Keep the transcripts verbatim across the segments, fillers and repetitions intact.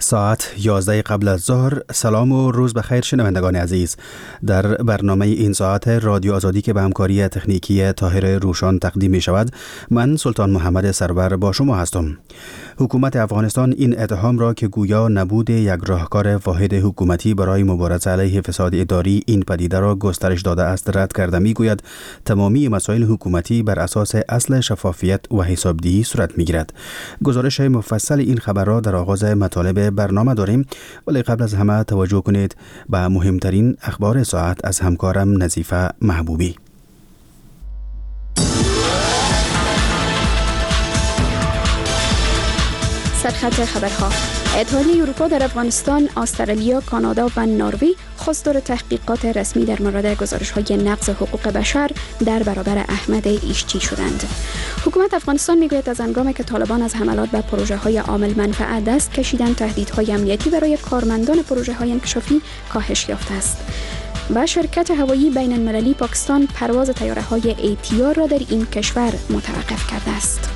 ساعت یازده قبل از ظهر. سلام و روز بخیر شنوندگان عزیز. در برنامه این ساعت رادیو آزادی که به همکاری تکنیکی طاهر روشان تقدیم می شود، من سلطان محمد سرور با شما هستم. حکومت افغانستان این اتهام را که گویا نبود یک راهکار واحد حکومتی برای مبارزه علیه فساد اداری این پدیده را گسترش داده است رد کرده. می گوید تمامی مسائل حکومتی بر اساس اصل شفافیت و حسابدهی صورت می گیرد. گزارش مفصل این خبر را در آغاز مطالب برنامه داریم، ولی قبل از همه توجه کنید به مهمترین اخبار ساعت از همکارم نظیفه محبوبی. سرخط خبرها: اتحادیه اروپا در افغانستان، استرالیا، کانادا و نروژ خواستار تحقیقات رسمی در مورد گزارش‌های نقض حقوق بشر در برابر احمد ایشچی شدند. حکومت افغانستان میگوید از هنگامی که طالبان از حملات به پروژه‌های عامل منفعت دست کشیدند، تهدیدهای امنیتی برای کارمندان پروژه‌های انکشافی کاهش یافته است. و شرکت هوایی بین المللی پاکستان پرواز طیاره‌های ای تی آر را در این کشور متوقف کرده است.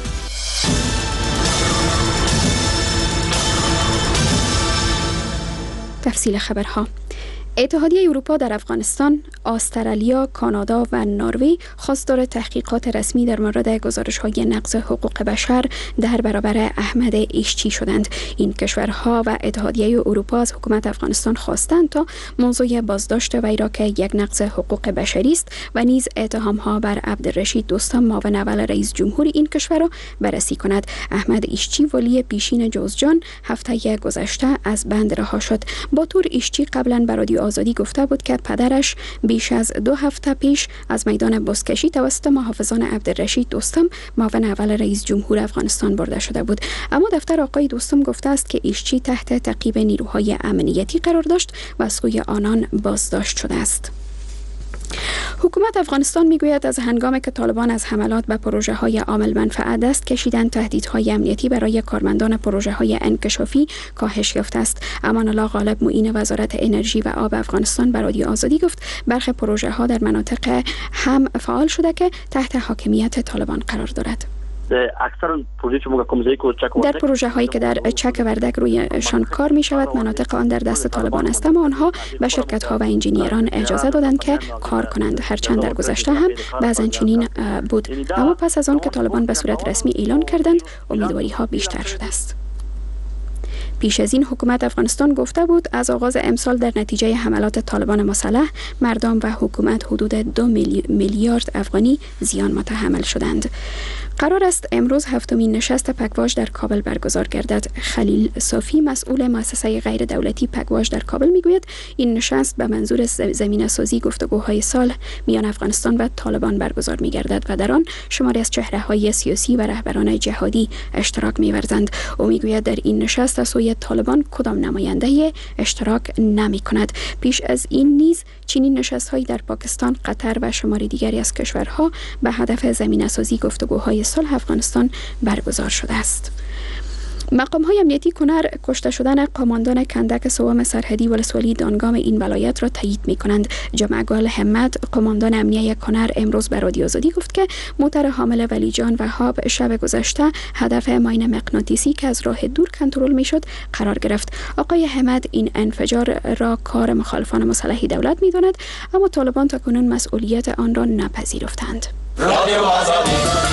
تفصیل خبرها: اتحادیه اروپا در افغانستان، استرالیا، کانادا و نروژ خواستار تحقیقات رسمی در مورد گزارش‌های نقض حقوق بشر در برابر احمد ایشچی شدند. این کشورها و اتحادیه اروپا از حکومت افغانستان خواستند تا موضوع بازداشت وی را که یک نقض حقوق بشری است و نیز اتهام‌ها بر عبدالرشید دوستم معاون اول رئیس جمهور این کشور را بررسی کند. احمد ایشچی ولی پیشین جوزجان هفته گذشته از بند رها شد. با طور ایشچی قبلا بر رادیو آزادی گفته بود که پدرش بیش از دو هفته پیش از میدان بازکشی توسط محافظان عبدالرشید دوستم معاون اول رئیس جمهور افغانستان برده شده بود. اما دفتر آقای دوستم گفته است که ایشچی تحت تعقیب نیروهای امنیتی قرار داشت و از سوی آنان بازداشت شده است. حکومت افغانستان میگوید از هنگامی که طالبان از حملات به پروژه های عامل منفعت دست کشیدند، تهدیدهای امنیتی برای کارمندان پروژه های انکشافی کاهش یافته است. امان الله غالب معین وزارت انرژی و آب افغانستان به رادیو آزادی گفت برخی پروژه ها در مناطق هم فعال شده که تحت حاکمیت طالبان قرار دارد. در پروژه هایی که در چک وردک رویشان کار می شود مناطق آن در دست طالبان است، اما آنها به شرکت ها و انجینیران اجازه دادند که کار کنند. هرچند در گذشته هم بعضا چنین بود، اما پس از آن که طالبان به صورت رسمی اعلان کردند امیدواری ها بیشتر شده است. پیش از این حکومت افغانستان گفته بود از آغاز امسال در نتیجه حملات طالبان مسلح مردم و حکومت حدود دو میلیارد افغانی زیان متحمل شدند. قرار است امروز هفتمین نشست پگواژ در کابل برگزار گردد. خلیل صافی مسئول مؤسسه غیر دولتی پگواژ در کابل میگوید این نشست به منظور زمینه سازی گفتگوهای سال میان افغانستان و طالبان برگزار میگردد و در آن شماری از چهره‌های سیاسی و رهبران جهادی اشتراک می‌ورزند. او میگوید در این نشست از سوی طالبان کدام نماینده اشتراک نمی کند. پیش از این نیز چنین نشست‌هایی در پاکستان، قطر و شماری دیگری از کشورها به هدف زمینه سازی گفتگوهای صلح افغانستان برگزار شده است. مقام‌های امنیتی کنر کشته شدن قماندان کندک سوم سرحدی ولسوالی دانگام این ولایت را تایید می‌کنند. جمعگال همت قماندان امنیه کنر امروز به رادیو آزادی گفت که موتر حامل ولی جان وهاب شب گذشته هدف ماین مغناطیسی که از راه دور کنترل می‌شد قرار گرفت. آقای همت این انفجار را کار مخالفان مسلح دولت می‌داند، اما طالبان تاکنون مسئولیت آن را نپذیرفتند. رادیو آزادی.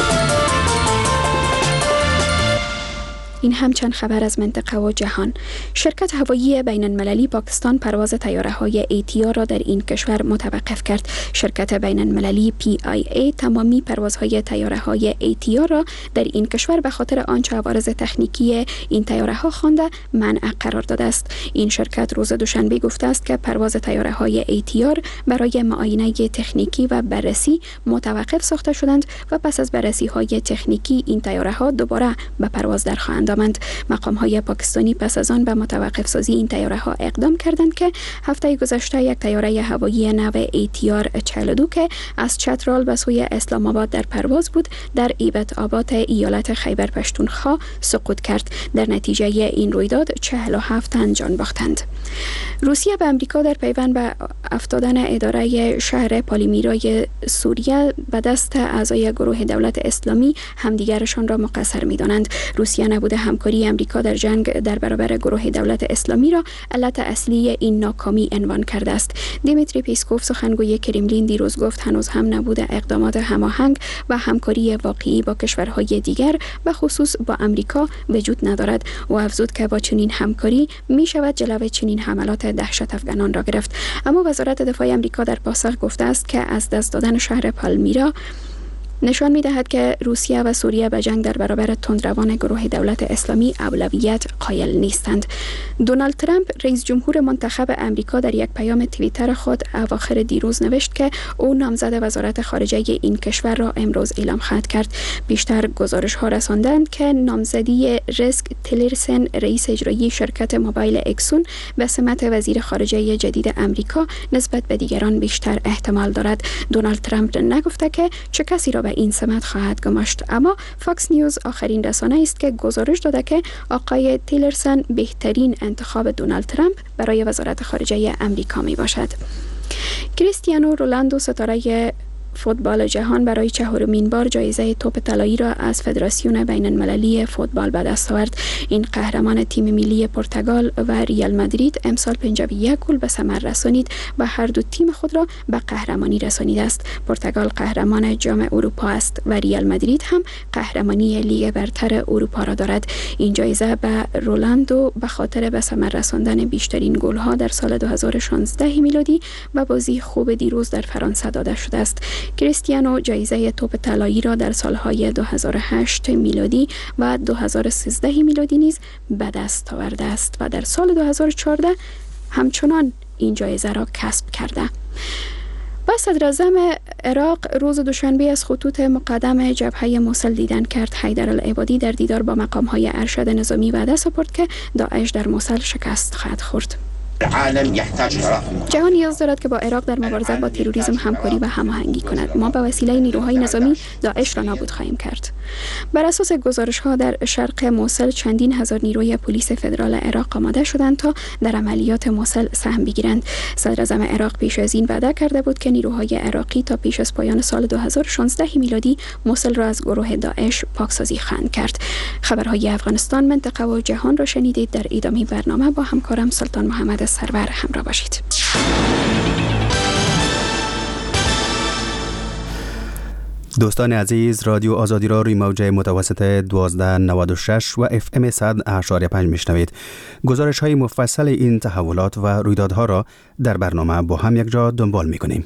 این همچند خبر از منطقه و جهان. شرکت هوایی بین المللی پاکستان پرواز طیاره‌های ای تی آر را در این کشور متوقف کرد. شرکت بین المللی پی آی ای تمامی پروازهای طیاره‌های ای تی آر را در این کشور به خاطر آنچه عوارض تکنیکی این طیاره‌ها خوانده منع قرار داده است. این شرکت روز دوشنبه گفته است که پرواز طیاره‌های ای تی آر برای معاینه تکنیکی و بررسی متوقف ساخته شدند و پس از بررسی‌های تکنیکی این طیاره‌ها دوباره به پرواز درخواهند آمد. مقام‌های پاکستانی پس از آن به متوقف سازی این طیاره‌ها اقدام کردند که هفته گذشته یک طیاره هوایی نو ای تی آر چهل و دو که از چترال به سوی اسلام آباد در پرواز بود در ایبت آباد ایالت خیبر پشتونخوا سقوط کرد. در نتیجه این رویداد چهل و هفت تن جان باختند. روسیه به امریکا در پیوند به افتادن اداره شهر پالیمیرای سوریه به دست اعضای گروه دولت اسلامی همدیگرشان را مقصر می‌دانند. روسیه نبوده همکاری امریکا در جنگ در برابر گروه دولت اسلامی را علت اصلی این ناکامی عنوان کرده است. دیمیتری پیسکوف سخنگوی کرملین دیروز گفت هنوز هم نبود اقدامات هماهنگ و همکاری واقعی با کشورهای دیگر و خصوص با امریکا وجود ندارد و افزود که با چنین همکاری می شود جلوی چنین حملات دهشت افغانان را گرفت. اما وزارت دفاع امریکا در پاسخ گفته است که از دست دادن شهر پالمیرا نشان می دهد که روسیه و سوریه به جنگ در برابر تندروان گروه دولت اسلامی اولویت قائل نیستند. دونالد ترامپ رئیس جمهور منتخب امریکا در یک پیام توییتر خود اواخر دیروز نوشت که او نامزد وزارت خارجه این کشور را امروز اعلام خواهد کرد. بیشتر گزارش ها رساندند که نامزدی ریسک تیلرسن رئیس اجرایی شرکت موبایل اکسون به سمت وزیر خارجه جدید امریکا نسبت به دیگران بیشتر احتمال دارد. دونالد ترامپ نگفته که چه کسی را به این سمت خواهد گماشت، اما فاکس نیوز آخرین رسانه است که گزارش داده که آقای تیلرسن بهترین انتخاب دونالد ترامپ برای وزارت خارجه امریکا می باشد. کریستیانو رونالدو ستاره فوتبال جهان برای چهارمین بار جایزه توپ طلایی را از فدراسیون بین المللی فوتبال به دست آورد. این قهرمان تیم ملی پرتغال و ریال مادرید امسال پنجاه و یک گل به ثمر رسانید و هر دو تیم خود را به قهرمانی رسانیده است. پرتغال قهرمان جام اروپا است و ریال مادرید هم قهرمانی لیگ برتر اروپا را دارد. این جایزه به رونالدو به خاطر به ثمر رساندن بیشترین گل‌ها در سال دو هزار و شانزده میلادی و بازی خوب دیروز در فرانسه داده شده است. کریستیانو جایزه توپ طلایی را در سالهای دو هزار و هشت میلادی و دو هزار و سیزده میلادی نیز به دست آورده است و در سال دو هزار و چهارده همچنان این جایزه را کسب کرده. و صدر اعظم عراق روز دوشنبه از خطوط مقدم جبهه موصل دیدن کرد. حیدر العبادی در دیدار با مقام‌های ارشد نظامی وعده سپرد که داعش در موصل شکست خواهد خورد. جهان نیاز دارد که با عراق در مبارزه با تروریسم همکاری و هماهنگی کند. ما به وسیله نیروهای نظامی داعش را نابود خواهیم کرد. بر اساس گزارش‌ها در شرق موصل چندین هزار نیروی پلیس فدرال عراق آماده شدند تا در عملیات موصل سهم بگیرند. صدر اعظم عراق پیش از این وعده کرده بود که نیروهای عراقی تا پیش از پایان سال دو هزار و شانزده میلادی موصل را از گروه داعش پاکسازی خواهند کرد. خبرهای افغانستان، منطقه و جهان را شنیدید. در ادامه برنامه با همکارم سلطان محمد سرور همراه باشید. دوستان عزیز، رادیو آزادی را روی موج متوسط دوازده نود و شش و اف ام صد اشاری پنج میشنوید. گزارش های مفصل این تحولات و رویدادها را در برنامه با هم یک جا دنبال می کنیم.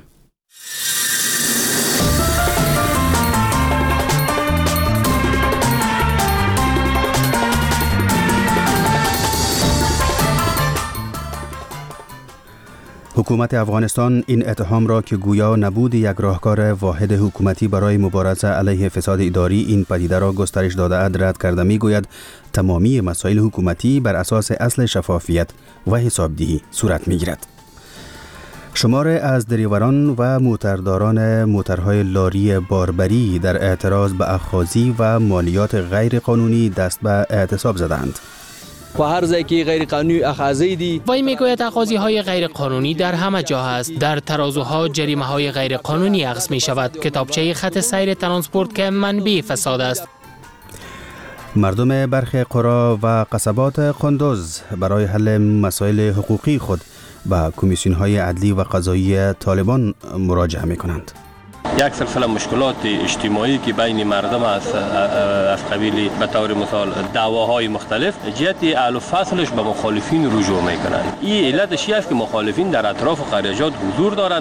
حکومت افغانستان این اتهام را که گویا نبود یک راهکار واحد حکومتی برای مبارزه علیه فساد اداری این پدیده را گسترش داده اند رد کرده میگوید تمامی مسائل حکومتی بر اساس اصل شفافیت و حسابدهی صورت میگیرد. شمار از دریوران و موترداران موترهای لاری باربری در اعتراض به اخاذی و مالیات غیر قانونی دست به اعتصاب زدند. و هر جایی که غیر قانونی اخاذی دی وای میگوید اخاذی های غیر قانونی در همه جا هست. در ترازوها جریمه های غیر قانونی اخذ می شود. کتابچه خط سیر ترانسپورت که منبع فساد است. مردم برخی قرا و قصبات قندوز برای حل مسائل حقوقی خود به کمیسیون های عدلی و قضایی طالبان مراجعه می کنند. یک سلسله مشکلات اجتماعی که بین مردم از از قبیل به طور مثال دعواهای مختلف جهت اهل و فصلش به مخالفین رجوع میکنند. این علتش است که مخالفین در اطراف خارجات حضور دارند.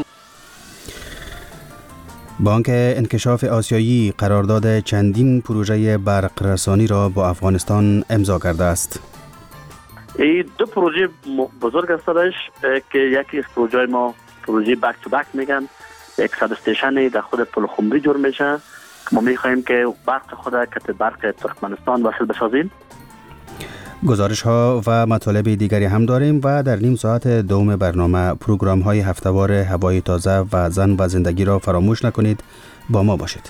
بانک انکشاف آسیایی قرارداد چندین پروژه برق رسانی را با افغانستان امضا کرده است. این دو پروژه بزرگ هستش که یکی از پروژه ما پروژه بک تو بک میگن، یک سب استیشن در خود پلخمری جور میشه. ما میخواهیم که برق خود که برق ترکمنستان وصل بسازیم. گزارش ها و مطالب دیگری هم داریم و در نیم ساعت دوم برنامه پروگرام های هفته‌وار هوای تازه و زن و زندگی را فراموش نکنید. با ما باشید.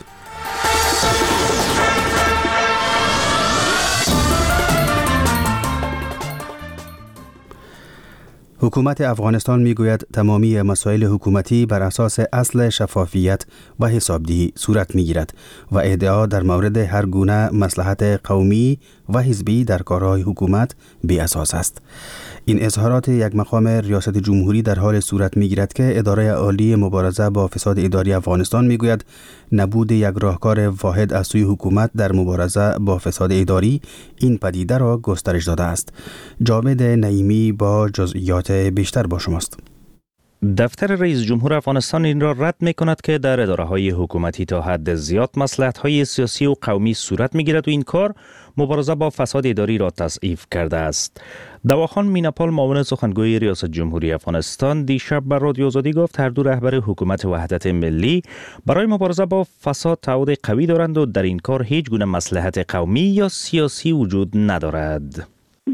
حکومت افغانستان میگوید تمامی مسائل حکومتی بر اساس اصل شفافیت و حسابدهی صورت میگیرد و ادعا در مورد هر گونه مصلحت قومی و حزبی در کارهای حکومت بی اساس است. این اظهارات یک مقام ریاست جمهوری در حال صورت میگیرد که اداره عالی مبارزه با فساد اداری افغانستان میگوید نبود یک راهکار واحد از سوی حکومت در مبارزه با فساد اداری این پدیده را گسترش داده است. جاوید نعیمی با جزئیات بیشتر با شماست. دفتر رئیس جمهور افغانستان این را رد می کند که در اداره‌های حکومتی تا حد زیاد مصلحت‌های سیاسی و قومی صورت می‌گیرد و این کار مبارزه با فساد اداری را تضعیف کرده است. دواخان میناپال معاون سخنگوی ریاست جمهوری افغانستان دیشب بر رادیو آزادی گفت هر دو رهبر حکومت وحدت ملی برای مبارزه با فساد تعهد قوی دارند و در این کار هیچ گونه مصلحت قومی یا سیاسی وجود ندارد.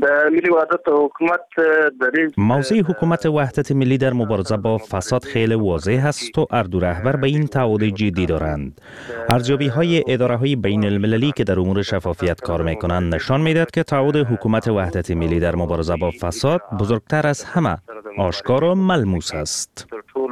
موضع حکومت وحدت ملی در مبارزه با فساد خیلی واضح است و هر دو رهبر به این تعهد جدی دارند. ارزیابی های اداره های بین المللی که در امور شفافیت کار می کنند نشان می دهد که تعهد حکومت وحدت ملی در مبارزه با فساد بزرگتر از همه، آشکار و ملموس است.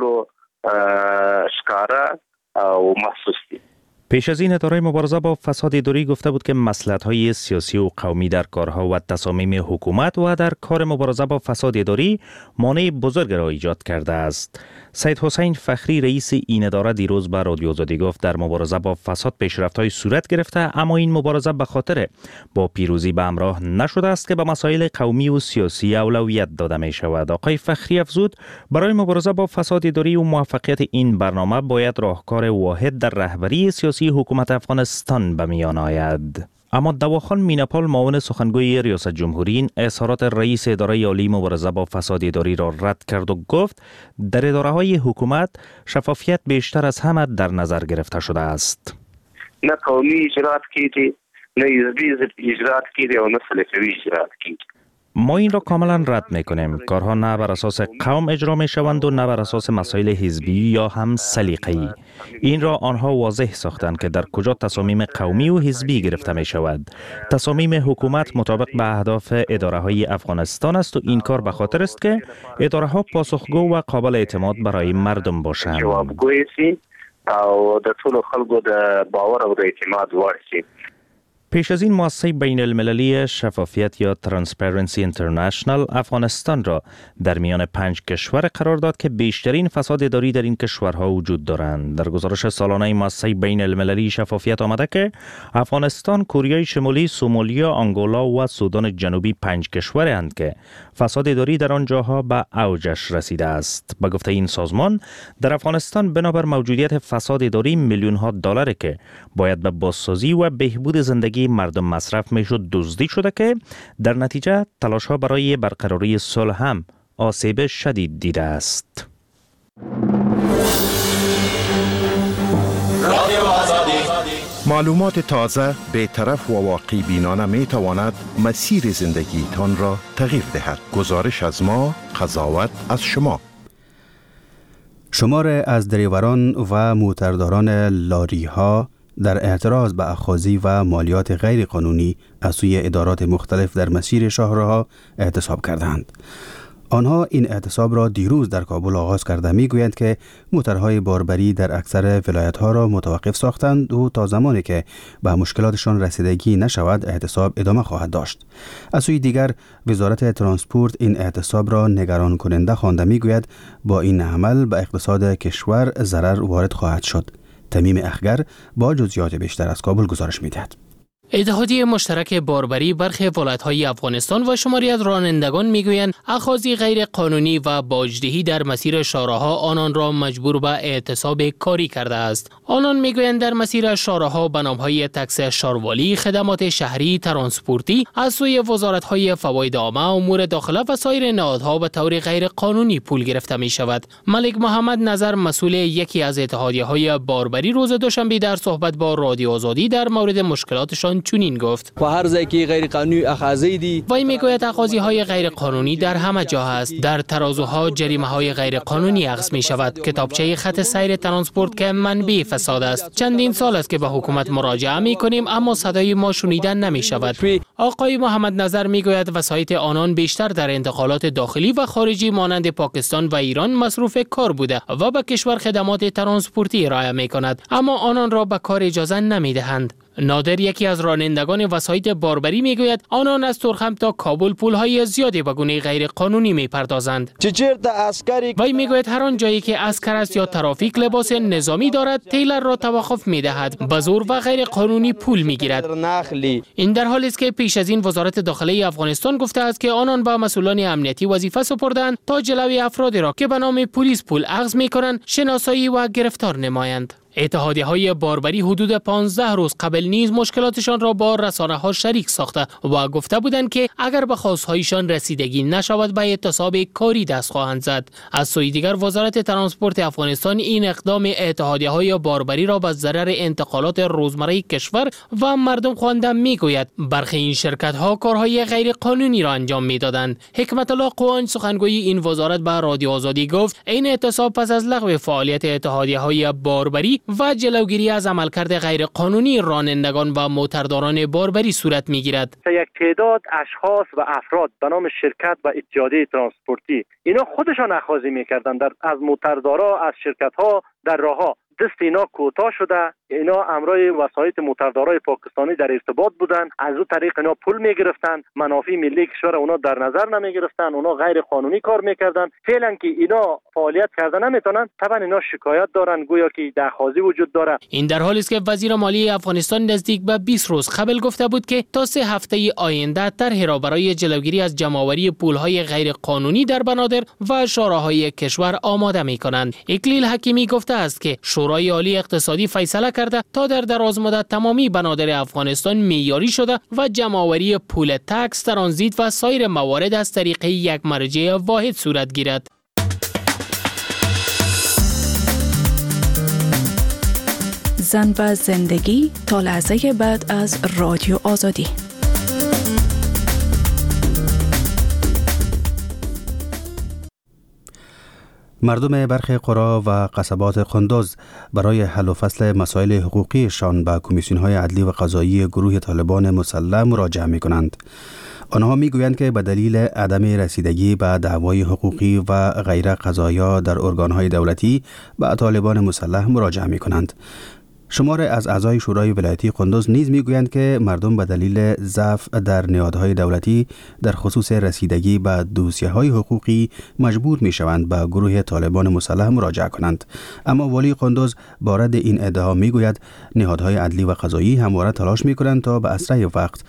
پیش از این اداره مبارزه با فساد اداری گفته بود که مصلحت‌های سیاسی و قومی در کارها و تصامیم حکومت و در کار مبارزه با فساد اداری مانع بزرگ را ایجاد کرده است. سید حسین فخری رئیس این اداره دیروز به رادیو آزادی گفت در مبارزه با فساد پیشرفت‌های صورت گرفته، اما این مبارزه به خاطر با پیروزی به همراه نشده است که به مسائل قومی و سیاسی اولویت داده می شود. آقای فخری افزود برای مبارزه با فساد اداری و موفقیت این برنامه باید راهکار واحد در رهبری سیاسی حکومت افغانستان به میان آید. اما دواخان میناپال معاون سخنگوی ریاست جمهوری این اظهارات رئیس اداره عالی مبارزه با فساد اداری را رد کرد و گفت در اداره‌های حکومت شفافیت بیشتر از همه در نظر گرفته شده است. نه قومی اجرات کیږي، نه حزبی اجرات کیږي او نه سلفی اجرات کیږي. ما این را کاملا رد میکنیم. کارها نه بر اساس قوم اجرا می شوند و نه بر اساس مسائل حزبی یا هم سلیقه‌ای. این را آنها واضح ساختند که در کجا تصامیم قومی و حزبی گرفته می شود. تصامیم حکومت مطابق به اهداف اداره های افغانستان است و این کار به خاطر است که اداره ها پاسخگو و قابل اعتماد برای مردم باشند. جوابگوی شي او د ټولو خلکو د باور او د اعتماد وړ شي. پیش از این مؤسسه بین المللی شفافیت یا ترانسپرنسی اینترنشنال افغانستان را در میان پنج کشور قرار داد که بیشترین فساد اداری در این کشورها وجود دارند. در گزارش سالانه مؤسسه بین المللی شفافیت آمده که افغانستان، کره شمالی، سومالیا، آنگولا و سودان جنوبی پنج کشورند که فساد اداری در آنجاها به اوجش رسیده است. به گفته این سازمان در افغانستان بنابر موجودیت فساد اداری میلیون ها دلار که باید به بازسازی و بهبود زندگی مردم مصرف میشد دزدی شده که در نتیجه تلاش ها برای برقراری صلح هم آسیب شدید دیده است. معلومات تازه، بی‌طرف و واقعی بینانه می تواند مسیر زندگی تان را تغییر دهد. گزارش از ما، قضاوت از شما. شمار از دریوران و موترداران لاری ها در اعتراض به اخاذی و مالیات غیر قانونی از سوی ادارات مختلف در مسیر شاهراها اعتصاب کردند. آنها این اعتصاب را دیروز در کابل آغاز کرده میگویند که موترهای باربری در اکثر ولایت‌ها را متوقف ساختند و تا زمانی که به مشکلاتشان رسیدگی نشود اعتصاب ادامه خواهد داشت. از سوی دیگر وزارت ترانسپورت این اعتصاب را نگران کننده خوانده میگوید با این عمل به اقتصاد کشور ضرر وارد خواهد شد. تمیم اخگر با جزئیات بیشتر از کابل گزارش می‌دهد. اتحادیه مشترک باربری برخی ولایت‌های افغانستان و شماری از رانندگان میگویند اخاذی غیر قانونی و باجدهی در مسیر شاهراها آنان را مجبور به اعتصاب کاری کرده است. آنان میگویند در مسیر شاهراها به نام‌های تکس شاروالی، خدمات شهری، ترانسپورتی از سوی وزارت‌های فواید عامه، امور داخله و سایر نهادها به طور غیر قانونی پول گرفته می‌شود. ملک محمد نظر مسئول یکی از اتحادیه‌های باربری روز دوشنبه در صحبت با رادیو آزادی در مورد مشکلاتشان چنین گفت. و هر جایی که غیر قانونی اخاذی دی وی میگوید اخاذی های غیر قانونی در همه جا هست. در ترازوها جریمه های غیر قانونی اخذ می شود. کتابچه خط سیر ترانسپورت که منبع فساد است. چندین سال است که به حکومت مراجعه می کنیم اما صدای ما شنیده نمی شود. آقای محمد نظر می گوید وسایط آنان بیشتر در انتقالات داخلی و خارجی مانند پاکستان و ایران مصروف کار بوده و به کشور خدمات ترانسپورتی ارائه می کند اما آنان را به کار اجازه نمی دهند. نادر یکی از رانندگان وسایط باربری میگوید آنان از ترخم تا کابل پولهای زیادی به گونه غیر قانونی میپردازند. وی میگوید هر آن جایی که عسکر است یا ترافیک لباس نظامی دارد تیلر را توقف میدهد، به زور و غیر قانونی پول میگیرد. این در حالی است که پیش از این وزارت داخلی افغانستان گفته است که آنان با مسئولان امنیتی وظیفه سپردند تا جلوی افرادی را که به نام پلیس پول اخذ میکنند شناسایی و گرفتار نمایند. اتحادیه های باربری حدود پانزده روز قبل نیز مشکلاتشان را با رسانه ها شریک ساخته و گفته بودند که اگر به خواستهایشان رسیدگی نشود به اعتصاب کاری دست خواهند زد. از سوی دیگر وزارت ترانسپورت افغانستان این اقدام اتحادیه های باربری را به ضرر انتقالات روزمره کشور و مردم خوانده میگوید. برخی این شرکت ها کارهای غیر قانونی را انجام میدادند. حکمت الله قوانج سخنگوی این وزارت به رادیو آزادی گفت این اعتصاب پس از لغو فعالیت اتحادیه های باربری و جلوگیری از عملکرد غیر قانونی رانندگان و موترداران باربری صورت میگیرد. یک تعداد اشخاص و افراد به نام شرکت و اتحادیه ترانسپورتی اینا خودشان اخاذی میکردن در از موتردارا، از شرکت ها در راهها. دست اینا کوتاه شده، اینا امرای وسایط موتردارای پاکستانی در ارتباط بودن، از اون طریق اینا پول میگرفتن، منافع ملی کشور اونا در نظر نمیگرفتن، اونا غیر قانونی کار میکردن. فعلا که اینا فعالیت کردن نمیتونن، طبعا اینا شکایت دارن گویا که دخوازی وجود داره. این در حالی است که وزیر مالی افغانستان نزدیک به بیست روز قبل گفته بود که تا سه هفته آینده طرحی را برای جلوگیری از جمع‌آوری پولهای غیر قانونی در بنادر و شوراهای کشور آماده میکنند. اکلیل حکیمی گفته است که شورای عالی اقتصادی فیصله کرده تا در دراز مدت تمامی بنادر افغانستان معیاری شده و جمع‌آوری پول تکس، ترانزیت و سایر موارد از طریق یک مرجع واحد صورت گیرد. زن و زندگی تا لحظه بعد از رادیو آزادی. مردم برخی قرا و قصبات قندوز برای حل و فصل مسائل حقوقیشان به کمیسیون‌های عدلی و قضایی گروه طالبان مسلح مراجعه می‌کنند. آنها می‌گویند که به دلیل عدم رسیدگی به دعوای حقوقی و غیر قضایا در ارگان‌های دولتی به طالبان مسلح مراجعه می‌کنند. شمار از اعضای شورای ولایتی قندوز نیز میگویند که مردم به دلیل ضعف در نهادهای دولتی در خصوص رسیدگی به دوسیه‌های حقوقی مجبور میشوند به گروه طالبان مسلح مراجعه کنند. اما والی قندوز با رد این ادعا میگوید نهادهای عدلی و قضایی همواره تلاش میکنند تا به اسرع وقت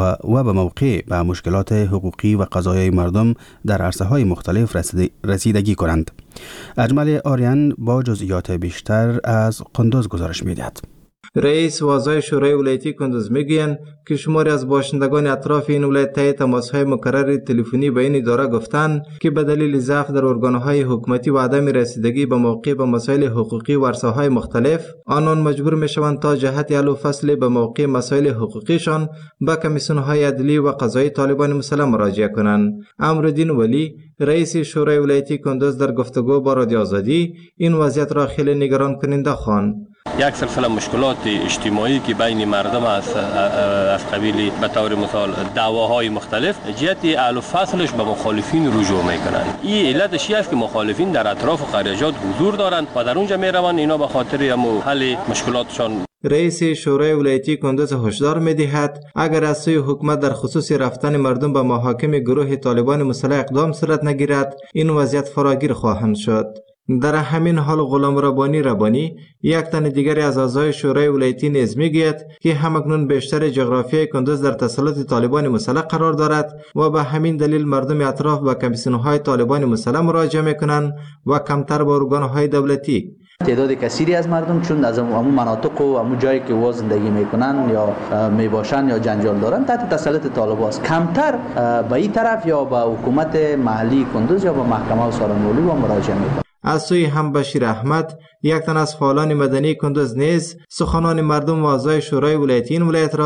و به موقع به مشکلات حقوقی و قضایای مردم در عرصه‌های مختلف رسیدگی کنند. اجمل آریان با جزئیات بیشتر از قندوز گزارش می‌دهد. رئیس و اعضای شورای ولایتی کندوز میگویند که شماری از باشندگان اطراف این ولایت طی تماس‌های مکرر تلفنی به این اداره گفتند که به دلیل ضعف در ارگان‌های حکومتی و عدم رسیدگی به موقع به مسائل حقوقی و عرصه‌های مختلف، آنان مجبور میشوند تا جهت حل و فصل به موقع مسائل حقوقیشان به کمیسیون‌های عدلی و قضایی طالبان مسلح مراجعه کنند. امرالدین ولی، رئیس شورای ولایتی کندوز، در گفتگو با رادیو آزادی این وضعیت را خیلی نگران کننده خواند. یک سلسله مشکلات اجتماعی که بین مردم است از قبیل به طور مثال دعواهای مختلف جهت اهل و فصلش به مخالفین رجوع میکنند. این علتش است که مخالفین در اطراف خارجات حضور دارند و در اونجا میروند اینا به خاطر حل مشکلاتشان. رئیس شورای ولایتی کندوز هشدار می‌دهد اگر از سوی حکومت در خصوص رفتن مردم به محاکم گروه طالبان مسلح اقدام صورت نگیرد، این وضعیت فراگیر خواهند شد. در همین حال غلام ربانی ربانی، یک تن دیگری از اعضای شورای ولایتی نیز میگوید که همکنون بیشتر جغرافیای کندوز در تسلط طالبان مسلح قرار دارد و به همین دلیل مردم اطراف به کمیسیون‌های طالبان مسلح مراجعه میکنند و کمتر به ارگان‌های دولتی. تعداد کثیری از مردم چون از همون مناطق و همون جایی که وا زندگی میکنن یا میباشن یا جنجال دارن تحت تسلط طالبان است، کمتر به این طرف یا به حکومت محلی کندوز یا به محکمه و سارنولی و مراجعه میکنن. از سوی هم بشیر احمد، یک تن از فعالان مدنی کندوز نیز سخنان مردم و اعضای شورای ولایتی این ولایت را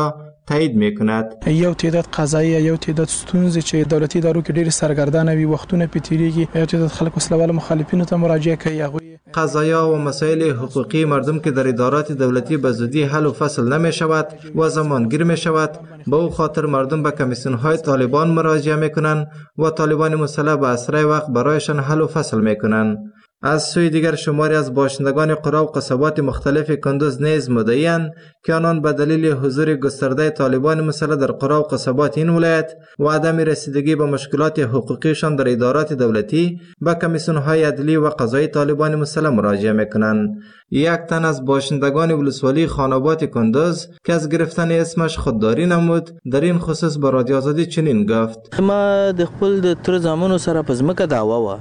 تایید میکند. یو تعداد قضایی یو تعداد ستونزې چې دولتي ادارو کې ډېر سرګردانه وي وختونه پیتیریږي یو تعداد خلک وسله مخالفینو ته مراجعه کوي هغه قضایا و مسائل حقوقی مردم که در ادارات دولتی به زودی حل و فصل نمی شود و زمانگیر می شود به او خاطر مردم به کمیسیون های طالبان مراجعه می کنند و طالبان مسلح به اسرع وقت برایشان حل و فصل می کنند. از سوی دیگر شماری از باشندگان قرا و قصبات مختلف کندوز نیز مدعی‌اند که آنان به دلیل حضور گسترده طالبان مسلح در قرا و قصبات این ولایت و عدم رسیدگی به مشکلات حقوقیشان در ادارات دولتی به کمیسیون های عدلی و قضایی طالبان مسلح مراجعه میکنند. یک تن از باشندگان ولسوالی خانابات کندوز که از گرفتن اسمش خودداری نمود در این خصوص به رادیو آزادی چنین گفت: ما د خپل د تر زامنو سره په ځمکه دعوا و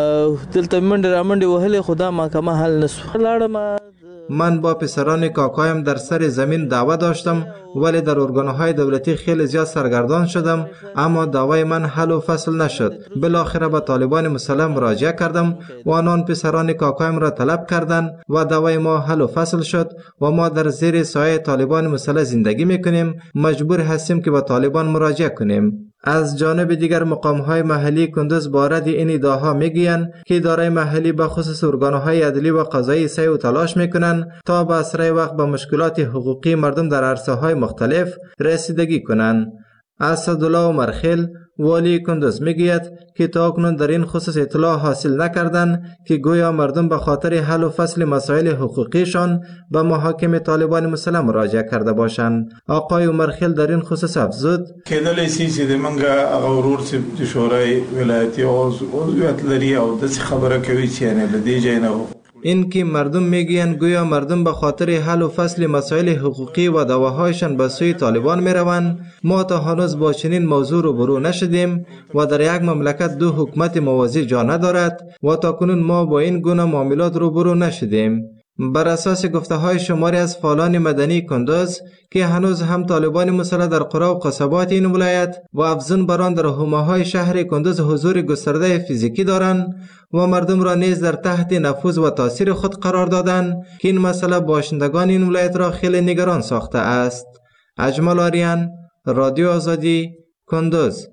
دلته منډه رامنډه وهلې خدا محکمه حل نسو لاړم. من با پسران کاکایم در سر زمین دعوا داشتم ولی در ارگانهای دولتی خیلی زیاد سرگردان شدم اما دعوای من حل و فصل نشد. بالاخره به طالبان مسلح مراجعه کردم و آنان پسران کاکایم را طلب کردند و دعوای ما حل و فصل شد و ما در زیر سایه طالبان مسلح زندگی میکنیم. مجبور هستیم که به طالبان مراجعه کنیم. از جانب دیگر مقام‌های محلی کندوز بارد این ادعاها میگویند که اداره محلی به خصوص ارگان‌های عدلی و قضایی سعی و تلاش میکنند تا به اسرع وقت به مشکلات حقوقی مردم در عرصه‌های مختلف رسیدگی کنند. اسدالله عمرخیل والی کندوز میگوید که تاکنون در این خصوص اطلاع حاصل نکردند که گویا مردم به خاطر حل و فصل مسائل حقوقیشان به محاکم طالبان مسلح مراجعه کرده باشند. آقای عمرخیل در این خصوص افزود: کېدلی شي چې د منګه هغه ورور چې شورای ولایتي عضویت لري او داسې خبره کوي چې نه له دې ځای نه این که مردم میگویند گویا مردم به خاطر حل و فصل مسائل حقوقی و دعواهایشان به سوی طالبان میروند. ما تا هنوز با چنین موضوع روبرو نشدیم و در یک مملکت دو حکومت موازی جا ندارد و تا کنون ما با این گونه معاملات روبرو نشدیم. بر اساس گفته های شماری از فعالان مدنی کندوز که هنوز هم طالبان مسلح در قرا و قصبات این ولایت و افزون بران در حومه‌های شهر کندوز حضور گسترده فیزیکی دارند و مردم را نیز در تحت نفوذ و تاثیر خود قرار دادند که این مسئله باشندگان این ولایت را خیلی نگران ساخته است. اجمل آریان، رادیو آزادی، کندوز.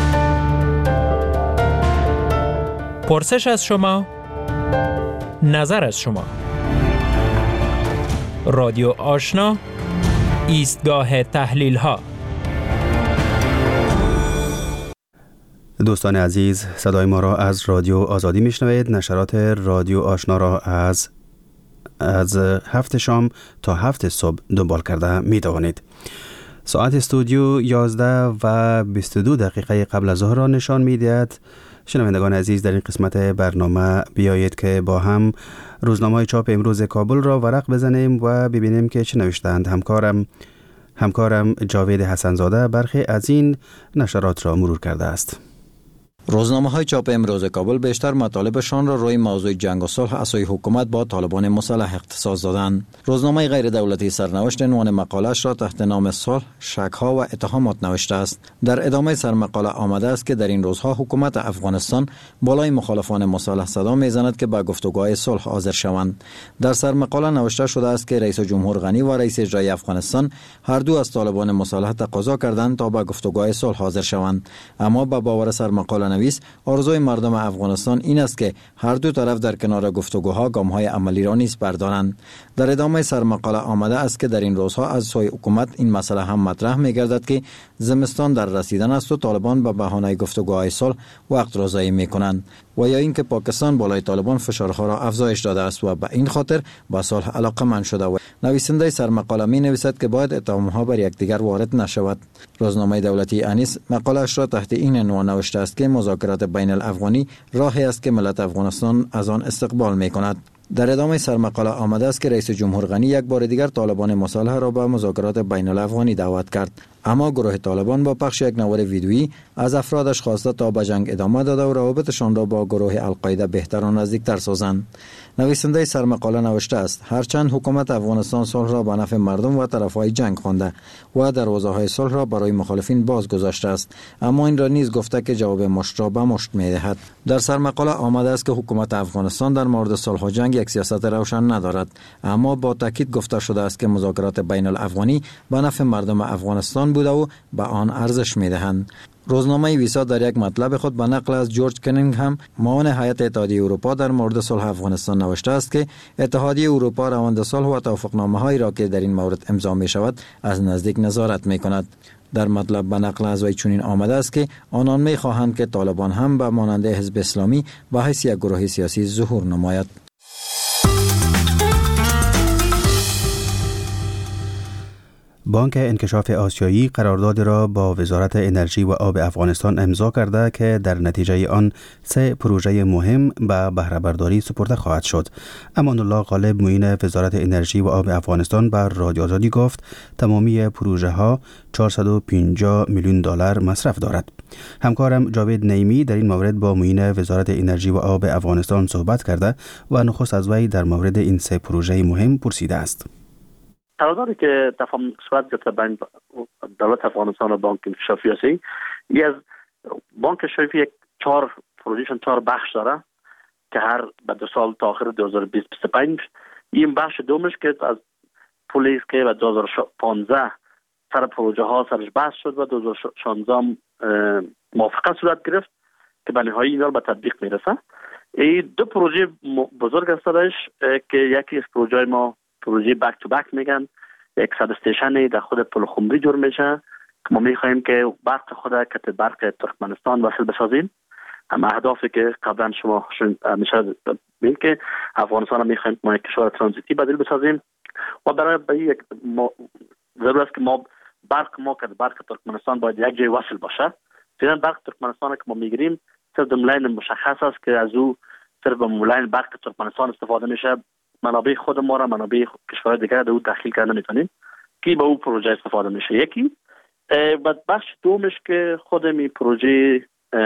پرسش از شما، نظر از شما. رادیو آشنا، ایستگاه تحلیل ها. دوستان عزیز، صدای ما را از رادیو آزادی میشنوید. نشرات رادیو آشنا را از از هفت شام تا هفت صبح دنبال کرده می توانید. ساعت استودیو یازده و بیست و دو دقیقه قبل از ظهر را نشان می دهد. شنوندگان عزیز، در این قسمت برنامه بیایید که با هم روزنامه‌های چاپ امروز کابل را ورق بزنیم و ببینیم که چه نوشتند. همکارم همکارم جاوید حسنزاده برخی از این نشرات را مرور کرده است. روزنامه‌های چاپ امروز کابل بیشتر مطالبشان را روی موضوع جنگ و صلح اسای حکومت با طالبان مسلح اختصاص دادند. روزنامه غیر دولتی سرنوشت عنوان مقالش را تحت نام صلح، شک‌ها و اتهامات نوشته است. در ادامه سرمقاله آمده است که در این روزها حکومت افغانستان بالای مخالفان مسلح صدا میزند که به گفتگوهای صلح حاضر شوند. در سرمقاله نوشته شده است که رئیس جمهور غنی و رئیس اجرایی افغانستان هر دو از طالبان مسلح تقاضا کردند تا به گفتگوهای صلح حاضر شوند، اما به باور سرمقاله نویس آرزوی مردم افغانستان این است که هر دو طرف در کنار گفتگوها گام‌های عملی را نیز بردارند. در ادامه سرمقاله آمده است که در این روزها از سوی حکومت این مسئله هم مطرح می‌گردد که زمستان در رسیدن است و طالبان به بهانه گفتگوهای صلح وقت رضایی می‌کنند و یا اینکه پاکستان بالای طالبان فشارها را افزایش داده است و به این خاطر به صلح علاقه‌مند شده و نویسنده سرمقاله می‌نویسد که باید اتهام‌ها بر یکدیگر وارد نشود. روزنامه دولتی انیس مقاله‌اش را تحت این عنوان نوشته است که مذاکرات بین الافغانی راهی است که ملت افغانستان از آن استقبال می‌کند. در ادامه سرمقاله آمده است که رئیس جمهور غنی یک بار دیگر طالبان مسلح را به مذاکرات بین الافغانی دعوت کرد. اما گروه طالبان با پخش یک نوار ویدیویی از افرادش خواسته تا به جنگ ادامه داده و روابطشان را با گروه القاعده بهتر و نزدیکتر سازند. نویسنده سرمقاله نوشته است هرچند حکومت افغانستان صلح را به نفع مردم و طرفهای جنگ خوانده و دروازه‌های صلح را برای مخالفین باز گذاشته است، اما این را نیز گفته که جواب مشت را به مشت می‌دهد. در سرمقاله آمده است که حکومت افغانستان در مورد صلح و جنگ یک سیاست روشن ندارد، اما با تاکید گفته شده است که مذاکرات بین الافغانی به نفع مردم افغانستان بوده و به آن ارزش می‌دهند. روزنامه ویسا در یک مطلب خود به نقل از جورج کنینگهم معاون هیئت اتحادیه اروپا در مورد صلح افغانستان نوشته است که اتحادیه اروپا روند صلح و توافقنامه‌هایی را که در این مورد امضا می‌شود از نزدیک نظارت می‌کند. در مطلب به نقل از وی چنین آمده است که آنان می‌خواهند که طالبان هم به مانند حزب اسلامی به حیث یک گروه سیاسی ظهور نماید. بانک انکشاف آسیایی قرارداد را با وزارت انرژی و آب افغانستان امضا کرده که در نتیجه آن سه پروژه مهم به بهره برداری سپرده خواهد شد. امان الله غالب معین وزارت انرژی و آب افغانستان بر رادیو آزادی گفت تمامی پروژه ها چهارصد و پنجاه میلیون دلار مصرف دارد. همکارم جاوید نیمی در این مورد با معین وزارت انرژی و آب افغانستان صحبت کرده و نخست از وی در مورد این سه پروژه مهم پرسیده است. قراردادی که تفاهم صورت گرفته بین دولت افغانستان و بانک انکشاف آسیایی، یه از بانک انکشاف یک چهار پروژهشون چهار بخش داره که هر به دو سال تا آخر دو هزار و بیست و پنج. این بخش دومش که از پولی است که به دو هزار و پانزده سر پروژه ها سرش بحث شد و دو هزار و شانزده موافقت صورت گرفت که به نهایی اینا به تطبیق میرسه. این دو پروژه بزرگ هستش که یکی از پروژه ما پروژه بک تو بک میگن، یک سب استیشن در خود پلخمری جور میشه که ما میخوایم که برق خود کت برق ترکمنستان وصل بسازیم. هم اهدافی که قبلا شما میشه بین که افغانستان میخوایم ما یک کشور ترانزیتی بدل بسازیم و برای به یک ضرورت است که ما برق ما که برق ترکمنستان باید یک جای وصل باشه. فعلا برق ترکمنستان که ما میگیریم صرف دملاین مشخص است که از او صرف به ملاین برق ترکمنستان استفاده میشه. منابع خود ما را منابع کشورهای دیگر در او داخل کرده نمیتونیم که به او پروژه استفاده میشه. یکی بعد بخش دومش که خود می پروژه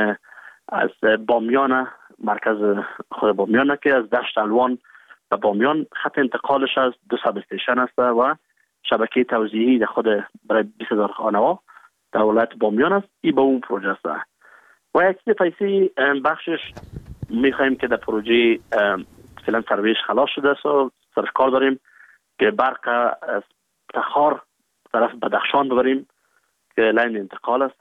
از بامیان، مرکز خود بامیان که از دشت الوان و بامیان خط انتقالش از دو سب استیشن است و شبکه توزیعی در خود برای بیست هزار خانه‌ها در ولایت بامیان است. این به اون پروژه است و یکی پیسی بخشش میخوایم که در پروژه فعلا سرویش خلاص شده است و سرش کار داریم که برق از تخار طرف بدخشان ببریم که لاین انتقال است.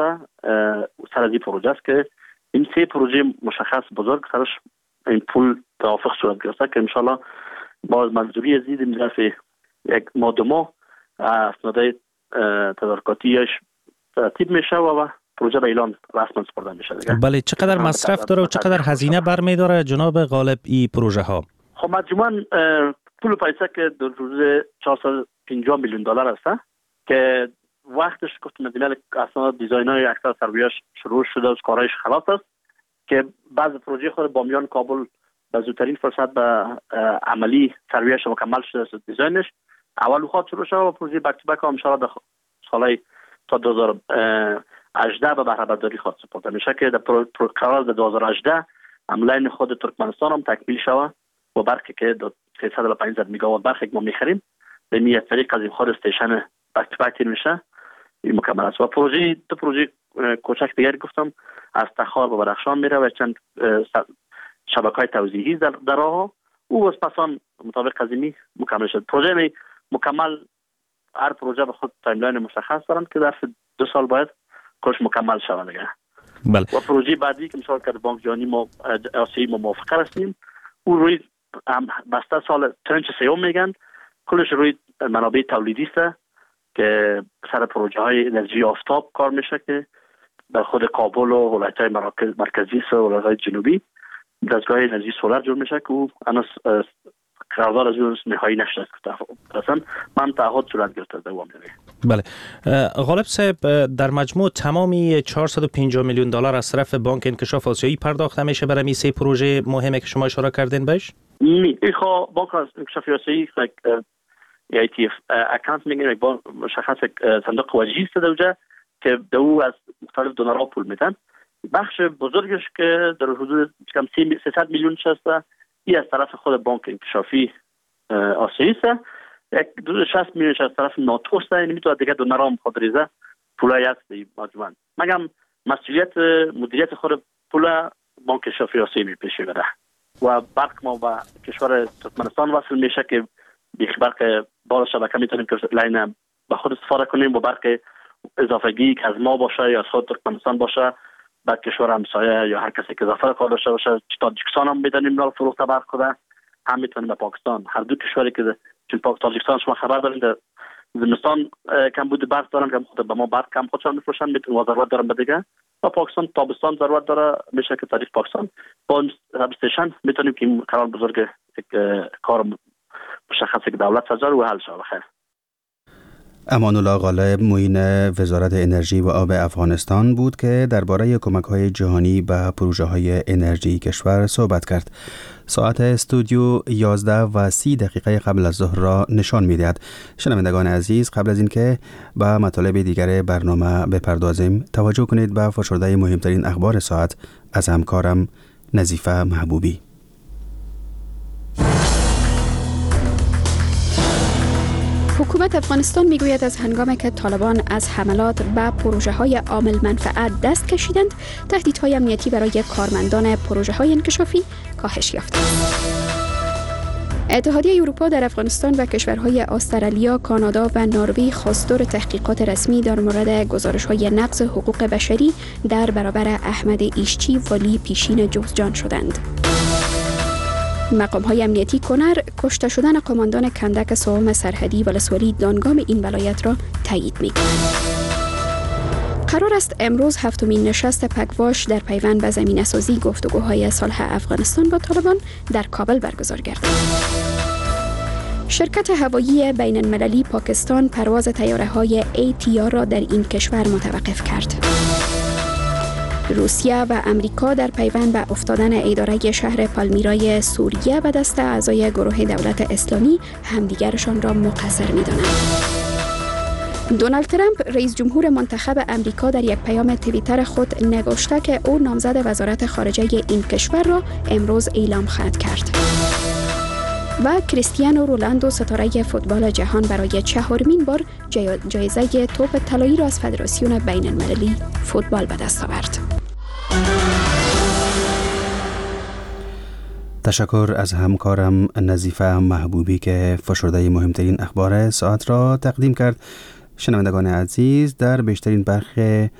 سر از این پروژه است که این سه پروژه مشخص بزرگ سرش این پول توافق صورت گرفته که انشالله باز منظوری زید میرفت یک ماه دو ماه اسناده تدارکاتیش ترتیب میشه و پروژه به اعلان رسما سپرده میشه دیگه. بله، چقدر مصرف داره و چقدر هزینه برمیداره جناب غالب این پروژه ها؟ خب مجموعاً پول پیسه که در روز چهارصد و پنجاه میلیون دلار است که وقتش گفتم دیگه اصلا دیزاینای اکثر سرویاش شروع شده و کارایش خلاص است که بعض پروژه خود بامیان کابل به زودترین فرصت به عملی سرویاش مکمل شده است. دیزاینش اول خود شروع شده و پروژه بک تو بک ان شاء الله سال تا دو هزار و هجده به بهره برداری خود سپرده میشه که در قرارداد دو هزار و هجده عملاین خود ترکمنستان هم تکمیل شود و برقی که سیصد و پنجاه میگاوات برقی که ما میخریم به این طریق از این خود استیشن بک تو بک میشه این مکمل است. و پروژه دو پروژه کوچک دیگری گفتم از تخار به بدخشان میره و چند شبکه‌های توزیعی در در راه او از پسان مطابق از این مکمل شد. پروژه مکمل هر پروژه به خود تایملاین مشخص دارن که در دو سال باید کارش مکمل شود دیگه. بله. و پروژه بعدی که مثلا که بانک جهانی ما آسیایی ما موافقه هستیم او روی بسته سال ترنچ سیوم میگن کلش روی منابع تولیدی است که سر پروژه های انرژی آفتاب کار میشه که در خود کابل و ولایت های مرکزی و ولایت های جنوبی دستگاه انرژی سولار جور میشه که او اناس قرارداد از اون نهایی نشده اصلا من تعهد صورت گرفته دوام میده. بله غالب صاحب، در مجموع تمامی چهارصد و پنجاه میلیون دلار از طرف بانک انکشاف آسیایی پرداخت میشه برای این سه پروژه مهمه که شما اشاره کردین بهش؟ این خو بانک انکشاف آسیایی یا ای تی اف اکانت میگن، یک بانک مشخص صندوق وجهی است دوجه که دو از مختلف دونرها پول میدن. بخش بزرگش که در حدود کم سیصد میلیون هست، این از طرف خود بانک انکشافی آسیایی است. یک دو شصت میلیون از طرف ناتو است. یعنی میتونه دیگه دونرها هم خود ریزه پولای است مجموعاً. مگم مسئولیت مدیریت خود پول بانک انکشافی آسیایی پیش میبره و برق ما با کشور ترکمنستان وصل میشه که بیخ برق بالا شبکه میتونیم که لاین به خود استفاده کنیم و برق اضافگی که از ما باشه یا از خود ترکمنستان باشه بعد کشور همسایه یا هر کسی که اضافه کار داشته باشه. تاجیکستان هم میتونیم نال فروخته برق کنه، هم میتونیم به پاکستان. هر دو کشوری که چون تاجیکستان شما خبر دارین در زمستان کم بود برق دارن که خود به ما برق کم خودشان میفروشن، میتونیم ضرورت دارن به دیگه. و پاکستان تابستان ضرورت داره، میشه که تاریخ پاکستان با سبستیشن میتونیم که این قرار بزرگ یک کار مشخصه که دولت سازار و حل شود. بخیر. امان الله غالب معین وزارت انرژی و آب افغانستان بود که درباره کمک‌های جهانی به پروژه‌های انرژی کشور صحبت کرد. ساعت استودیو یازده و سی دقیقه قبل از ظهر را نشان می‌دهد. شنوندگان عزیز، قبل از اینکه به مطالب دیگر برنامه بپردازیم، توجه کنید به فشرده مهمترین اخبار ساعت از همکارم نظیفه محبوبی. حکومت افغانستان میگوید از هنگامی که طالبان از حملات به پروژه های عامل منفعت دست کشیدند، تهدیدهای امنیتی برای کارمندان پروژه های انکشافی کاهش یافته است. اتحادیه اروپا در افغانستان و کشورهای استرالیا، کانادا و نروژ خواستار تحقیقات رسمی در مورد گزارش‌های نقض حقوق بشری در برابر احمد ایشچی والی پیشین جوزجان شدند. مقام‌های امنیتی کنر کشته شدن قماندان کندک سوم سرحدی ولسوالی دانگام این ولایت را تایید می‌کنند. قرار است امروز هفتمین نشست پگواش در پیوند به زمینه‌سازی گفتگوهای صلح افغانستان با طالبان در کابل برگزار گردد. شرکت هوایی بین المللی پاکستان پرواز طیاره‌های ای تی آر را در این کشور متوقف کرد. روسیه و امریکا در پیوند به افتادن اداره شهر پالمیرای سوریه و دست اعضای گروه دولت اسلامی همدیگرشان را مقصر می‌دانند. دونالد ترامپ رئیس جمهور منتخب امریکا در یک پیام توییتر خود نگاشته که او نامزد وزارت خارجه این کشور را امروز اعلام خواهد کرد. و کریستیانو رونالدو ستاره فوتبال جهان برای چهارمین بار جایزه توپ طلایی را از فدراسیون بین المللی فوتبال به دست آورد. تشکر از همکارم نظیفه محبوبی که فشرده مهمترین اخبار ساعت را تقدیم کرد. شنوندگان عزیز، در بیشترین بخش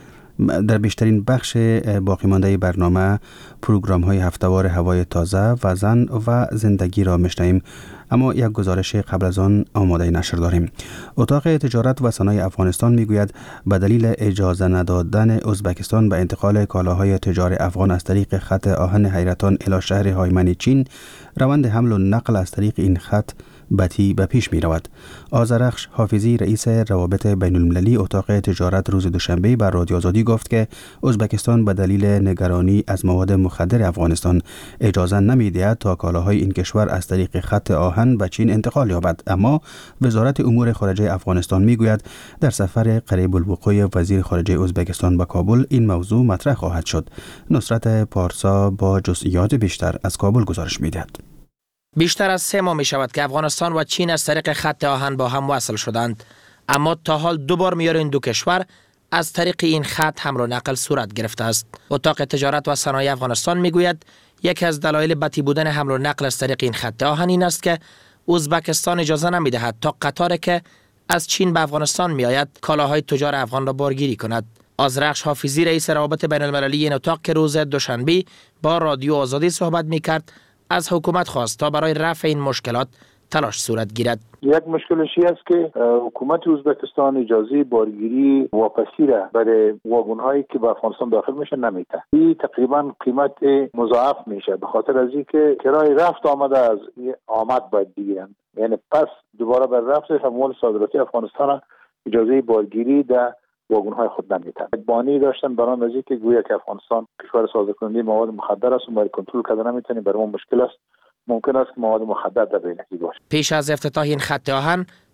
در بیشترین بخش باقی مانده برنامه پروگرام های هفتهوار هوای تازه و زن و زندگی را میشنویم، اما یک گزارش قبل از آن آماده نشر داریم. اتاق تجارت و صنایع افغانستان میگوید به دلیل اجازه ندادن ازبکستان به انتقال کالاهای تجار افغان از طریق خط آهن حیرتان الی شهر هایمن چین، روند حمل و نقل از طریق این خط بتی به پیش می رود. آذرخش حافظی رئیس روابط بین المللی اتاق تجارت روز دوشنبه بر رادیو آزادی گفت که ازبکستان به دلیل نگرانی از مواد مخدر افغانستان اجازه نمی دهد تا کالاهای این کشور از طریق خط آهن به چین انتقال یابد، اما وزارت امور خارجه افغانستان می گوید در سفر قریب الوقوع وزیر خارجه ازبکستان به کابل این موضوع مطرح خواهد شد. نصرت پارسا با جزئیات بیشتر از کابل گزارش می دهد. بیشتر از سه ماه می شود که افغانستان و چین از طریق خط آهن با هم وصل شدند، اما تا حال دو بار میار این دو کشور از طریق این خط حمل و نقل صورت گرفته است. اتاق تجارت و صنایع افغانستان میگوید یکی از دلایل بتی بودن حمل و نقل از طریق این خط آهن این است که ازبکستان اجازه نمیدهد تا قطاری که از چین به افغانستان میآید کالاهای تجار افغان را بارگیری کند. آذرخش حافظی رئیس روابط بین المللی این اتاق که روز دوشنبه با رادیو آزادی صحبت میکرد از حکومت خواست تا برای رفع این مشکلات تلاش صورت گیرد. یک مشکلشی است که حکومت ازبکستان اجازه بارگیری واپسی را برای واگن‌هایی که به افغانستان داخل میشه نمیده. این تقریبا قیمت مضاعف میشه به خاطر از اینکه کرای رفت آمده از آمد باید بگیرن، یعنی پس دوباره بر رفت اموال صادراتی افغانستان اجازه بارگیری در واگن‌های خود نمیدن. بانی داشتن برای نزدیک که گویا که افغانستان کشور صادرکننده مواد مخدر است و ما کنترل کردن نمیتونیم، برای ما مشکل است. ممکن است که مواد مخدر در بینکی باشه. پیش از افتتاح این خط آهن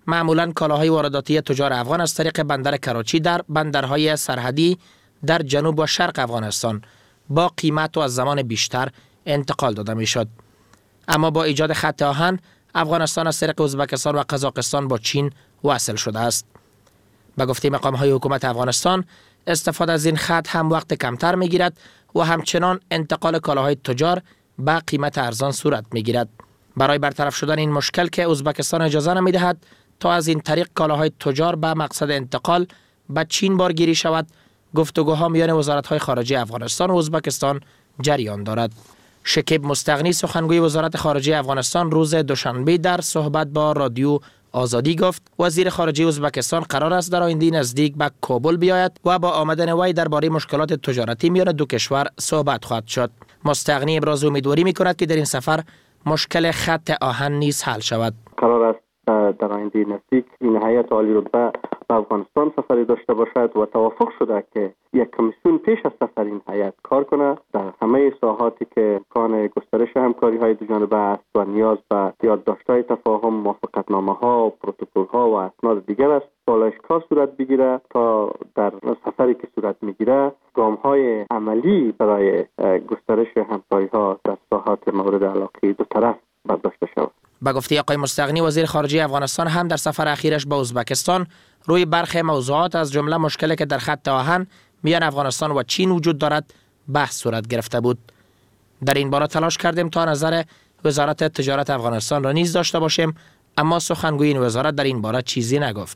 معمولاً کالاهای وارداتی تجار افغان از طریق بندر کراچی در بندرهای سرحدی در جنوب و شرق افغانستان با قیمت و از زمان بیشتر انتقال داده می شد. اما با ایجاد خط آهن، افغانستان از طریق ازبکستان و قزاقستان با چین وصل شده است. به گفته مقام‌های حکومت افغانستان، استفاده از این خط هم وقت کمتر می گیرد و همچنان انتقال کالاهای تجار با قیمت ارزان صورت می گیرد. برای برطرف شدن این مشکل که ازبکستان اجازه نمی دهد تا از این طریق کالاهای تجار به مقصد انتقال به چین بارگیری شود، گفتگوها میان وزارت‌های خارجه افغانستان و ازبکستان جریان دارد. شکیب مستغنی سخنگوی وزارت خارجه افغانستان روز دوشنبه در صحبت با رادیو آزادی گفت وزیر خارجه ازبکستان قرار است در آینده نزدیک به کابل بیاید و با آمدن وی درباره مشکلات تجارتی میان دو کشور صحبت خواهد شد. مستغنی ابراز امیدواری می‌کند که در این سفر مشکل خط آهن نیز حل شود. قرار است در آینده نزدیک این هیئت عالی رتبه به افغانستان سفری داشته باشد و توافق شده که یک کمیسیون پیش از سفر این هیئت کار کنه در همه ساحاتی که امکان گسترش همکاری های دو جانبه است و نیاز به یادداشت‌های تفاهم، موافقتنامه‌ها، پروتکل‌ها و اسناد دیگر است. بالایش کار صورت بگیره تا در سفری که صورت میگیره گام‌های عملی برای گسترش همکاری‌ها در ساحات مورد علاقه دو طرف برداشته شود. به گفته آقای مستغنی، وزیر خارجه افغانستان هم در سفر اخیرش به ازبکستان روی برخی موضوعات از جمله مشکلی که در خط آهن میان افغانستان و چین وجود دارد بحث صورت گرفته بود. در این باره تلاش کردیم تا نظر وزارت تجارت افغانستان را نیز داشته باشیم، اما سخنگوی این وزارت در این باره چیزی نگفت.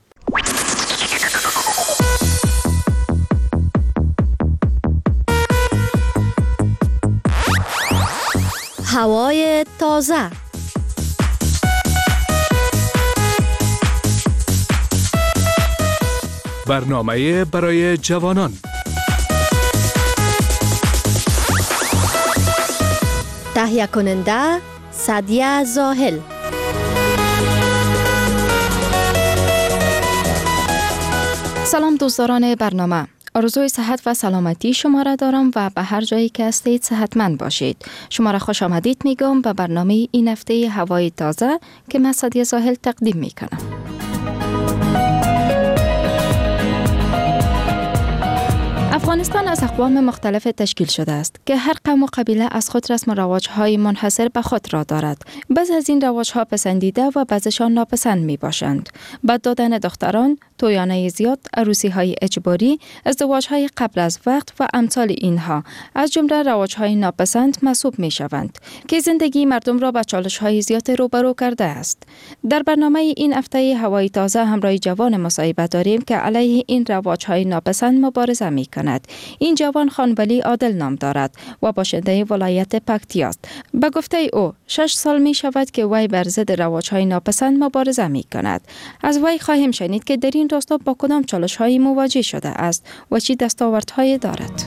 هوای تازه. برنامه برای جوانان. تهیه کننده سعدیه زاهل. سلام دوستداران برنامه، آرزوی صحت و سلامتی شما را دارم و به هر جایی که هستید صحتمند باشید. شما را خوش آمدید میگم به برنامه این هفته هوای تازه که من سعدیه زاهل تقدیم میکنم. افغانستان از اقوام مختلف تشکیل شده است که هر قوم و قبیله از خود رسم و رواج‌های منحصر به خود را دارد. بعضی از این رواج‌ها پسندیده و بعضیشان ناپسند می‌باشند. بد دادن دختران، تویانه زیاد، عروسی‌های اجباری، ازدواج‌های قبل از وقت و امثال اینها از جمله رواج‌های ناپسند محسوب می‌شوند که زندگی مردم را با چالش‌های زیاد روبرو کرده است. در برنامه این هفته هوای تازه همراه جوان مصاحبه داریم که علیه این رواج‌های ناپسند مبارزه می‌کند. این جوان خانولی عادل نام دارد و باشنده ولایت پکتیا است. به گفته او شش سال می شود که وی بر ضد رواج‌های ناپسند مبارزه می کند. از وی خواهیم شنید که در این راستا با کدام چالش‌هایی مواجه شده است و چه دستاوردهایی دارد.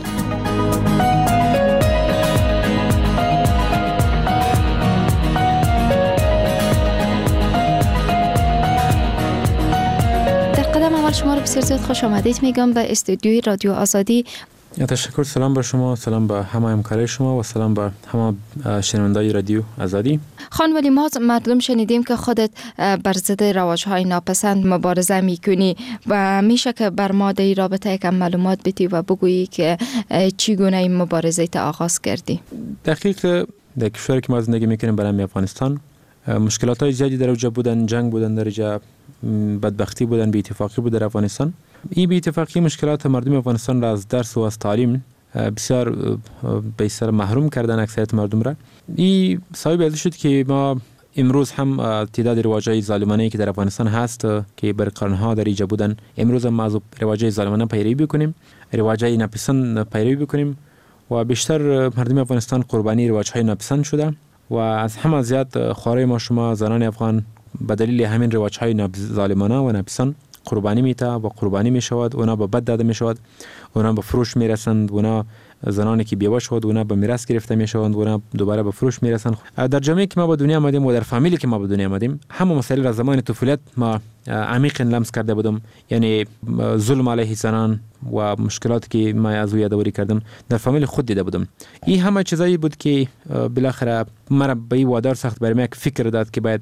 قدم اول شما رو بسیار زیاد خوش آمدید میگم به استودیوی رادیو آزادی. تشکر. سلام بر شما، سلام به همه همکارای شما و سلام به همه شنوندای رادیو آزادی. خانولی، ما مردم شنیدیم که خودت بر ضد رواج‌های ناپسند مبارزه میکنی و میشه که بر ما در رابطه یکم معلومات بدی و بگویی که چگونه این مبارزه تا آغاز کردی؟ دقیق در کشوری که ما زندگی میکنیم برای افغانستان مشکلات زیادی در اونجا بودن، جنگ بودن، در اونجا بدبختی بودن، بی‌اتفاقی بود در افغانستان. این بی‌اتفاقی مشکلات مردم افغانستان را از درس و از تعلیم بسیار به سر محروم کردن اکثریت مردم را. این سبب از شد که ما امروز هم تعداد رواج‌های ظالمانه‌ای که در افغانستان هست که بر قرن‌ها در اینجا بودن، امروز هم از رواج‌های ظالمانه پیروی بکنیم، رواج‌های ناپسند پیروی بکنیم و بیشتر مردم افغانستان قربانی رواج‌های ناپسند شده و از همه زیاد خواره ما شما زنان افغان به دلیل همین رواج‌های ظالمانه و ناپسند قربانی میته و قربانی میشود، اونا به بد داده میشود، اونا به فروش میرسند، اونا زنانی که بیوه شد اونا به میراث گرفته میشوند، اونا دوباره به فروش میرسند. در جامعه که ما به دنیا آمدیم و در فامیلی که ما به دنیا آمدیم همه مسائل را زمان طفولیت ما عمیق لمس کرده بودم، یعنی ظلم علیه زنان و مشکلاتی که ما از او یادآوری کردم در فامیل خود دیده بودم. این همه چیزایی بود که بالاخره مرا به این وادار سخت برای من یک فکر داد که باید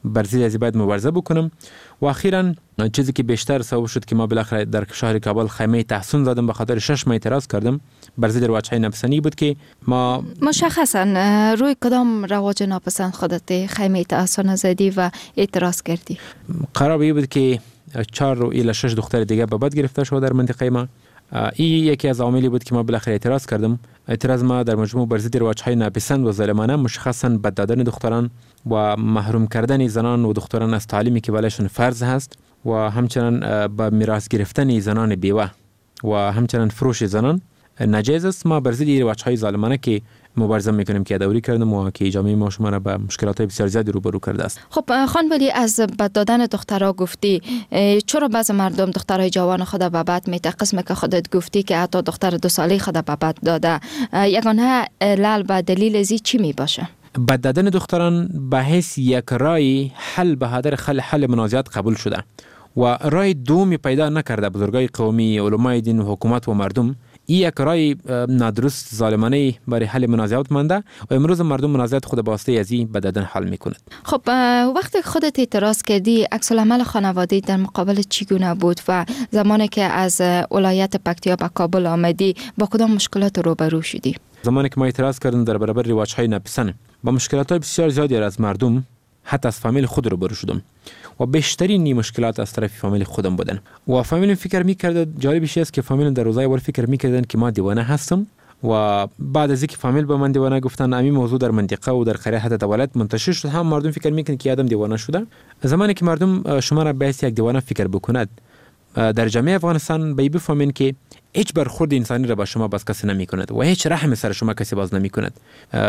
بر ضد از باید مبارزه بکنم. و اخیراً چیزی که بیشتر سبب شد که ما بالاخره در شهر کابل خیمه تحسین زدم، به خاطر شش ماه اعتراض کردم بر ضد رواج‌های ناپسندی بود که ما مشخصاً روی کدام رواج ناپسند خودت خیمه تحسین زدی و اعتراض کردی؟ قرار بود که چهار الی شش دختر دیگه به بد گرفته شد در منطقه ما. این یکی از عواملی بود که ما بالاخره اعتراض کردم. اعتراض ما در مجموع بر ضد رواج‌های ناپسند و ظالمانه، مشخصاً بد دادن دختران و محروم کردن زنان و دختران از تعلیمی که بالایشان فرض هست و همچنان با میراث گرفتن زنان بیوه و همچنان فروش زنان ناجایز است. ما بر ضد رواج‌های ظالمانه که مبارزه میکنیم که دوری کردم و که جامعه ما شما را به مشکلات بسیار زیادی روبرو کرده است. خب خان ولی از بد دادن دخترها گفتی، چرا بعض مردم دخترای جوان خود به بد میته؟ قسم که خودت گفتی که حتی دختر دو ساله خود به بد داده، یگانه علل و دلیل زی چی می باشه؟ بد دادن دختران به حیث یک رای حل به هدر خل حل منازعات قبول شده و رای دومی پیدا نکرده. بزرگای قومی، علمای دین و حکومت و مردم این یک رای نادرست ظالمانه برای حل منازعات مانده و امروز مردم منازعات خود با واسطه از این بد دادن حل میکنند. خب وقتی خودت اعتراض کردی، عکس العمل خانواده در مقابل چگونه بود و زمانی که از ولایت پکتیا به کابل آمدی با کدام مشکلات روبرو شدی؟ زمانی که ما اعتراض کردیم در برابر رواج‌های ناپسند با مشکلات بسیار زیادی از مردم، حتی از فامیل خود روبرو شدم و بیشترین مشکلات از طرف فامیل خودم بودن و فامیل فکر می‌کرد. جالبیش است که فامیل در روزای اول فکر می‌کردن که ما دیوانه هستم و بعد از اینکه فامیل به من دیوانه گفتن، همین موضوع در منطقه و در قریه حتی دولت منتشر شد، هم مردم فکر می‌کنن که آدم دیوانه شده. زمانی که مردم شما را به یک دیوانه فکر بکند در جامعه افغانستان، به بفهمین که هیچ برخورد انسانی را با شما باز کسی نمی کند و هیچ رحم سر شما کسی باز نمی کند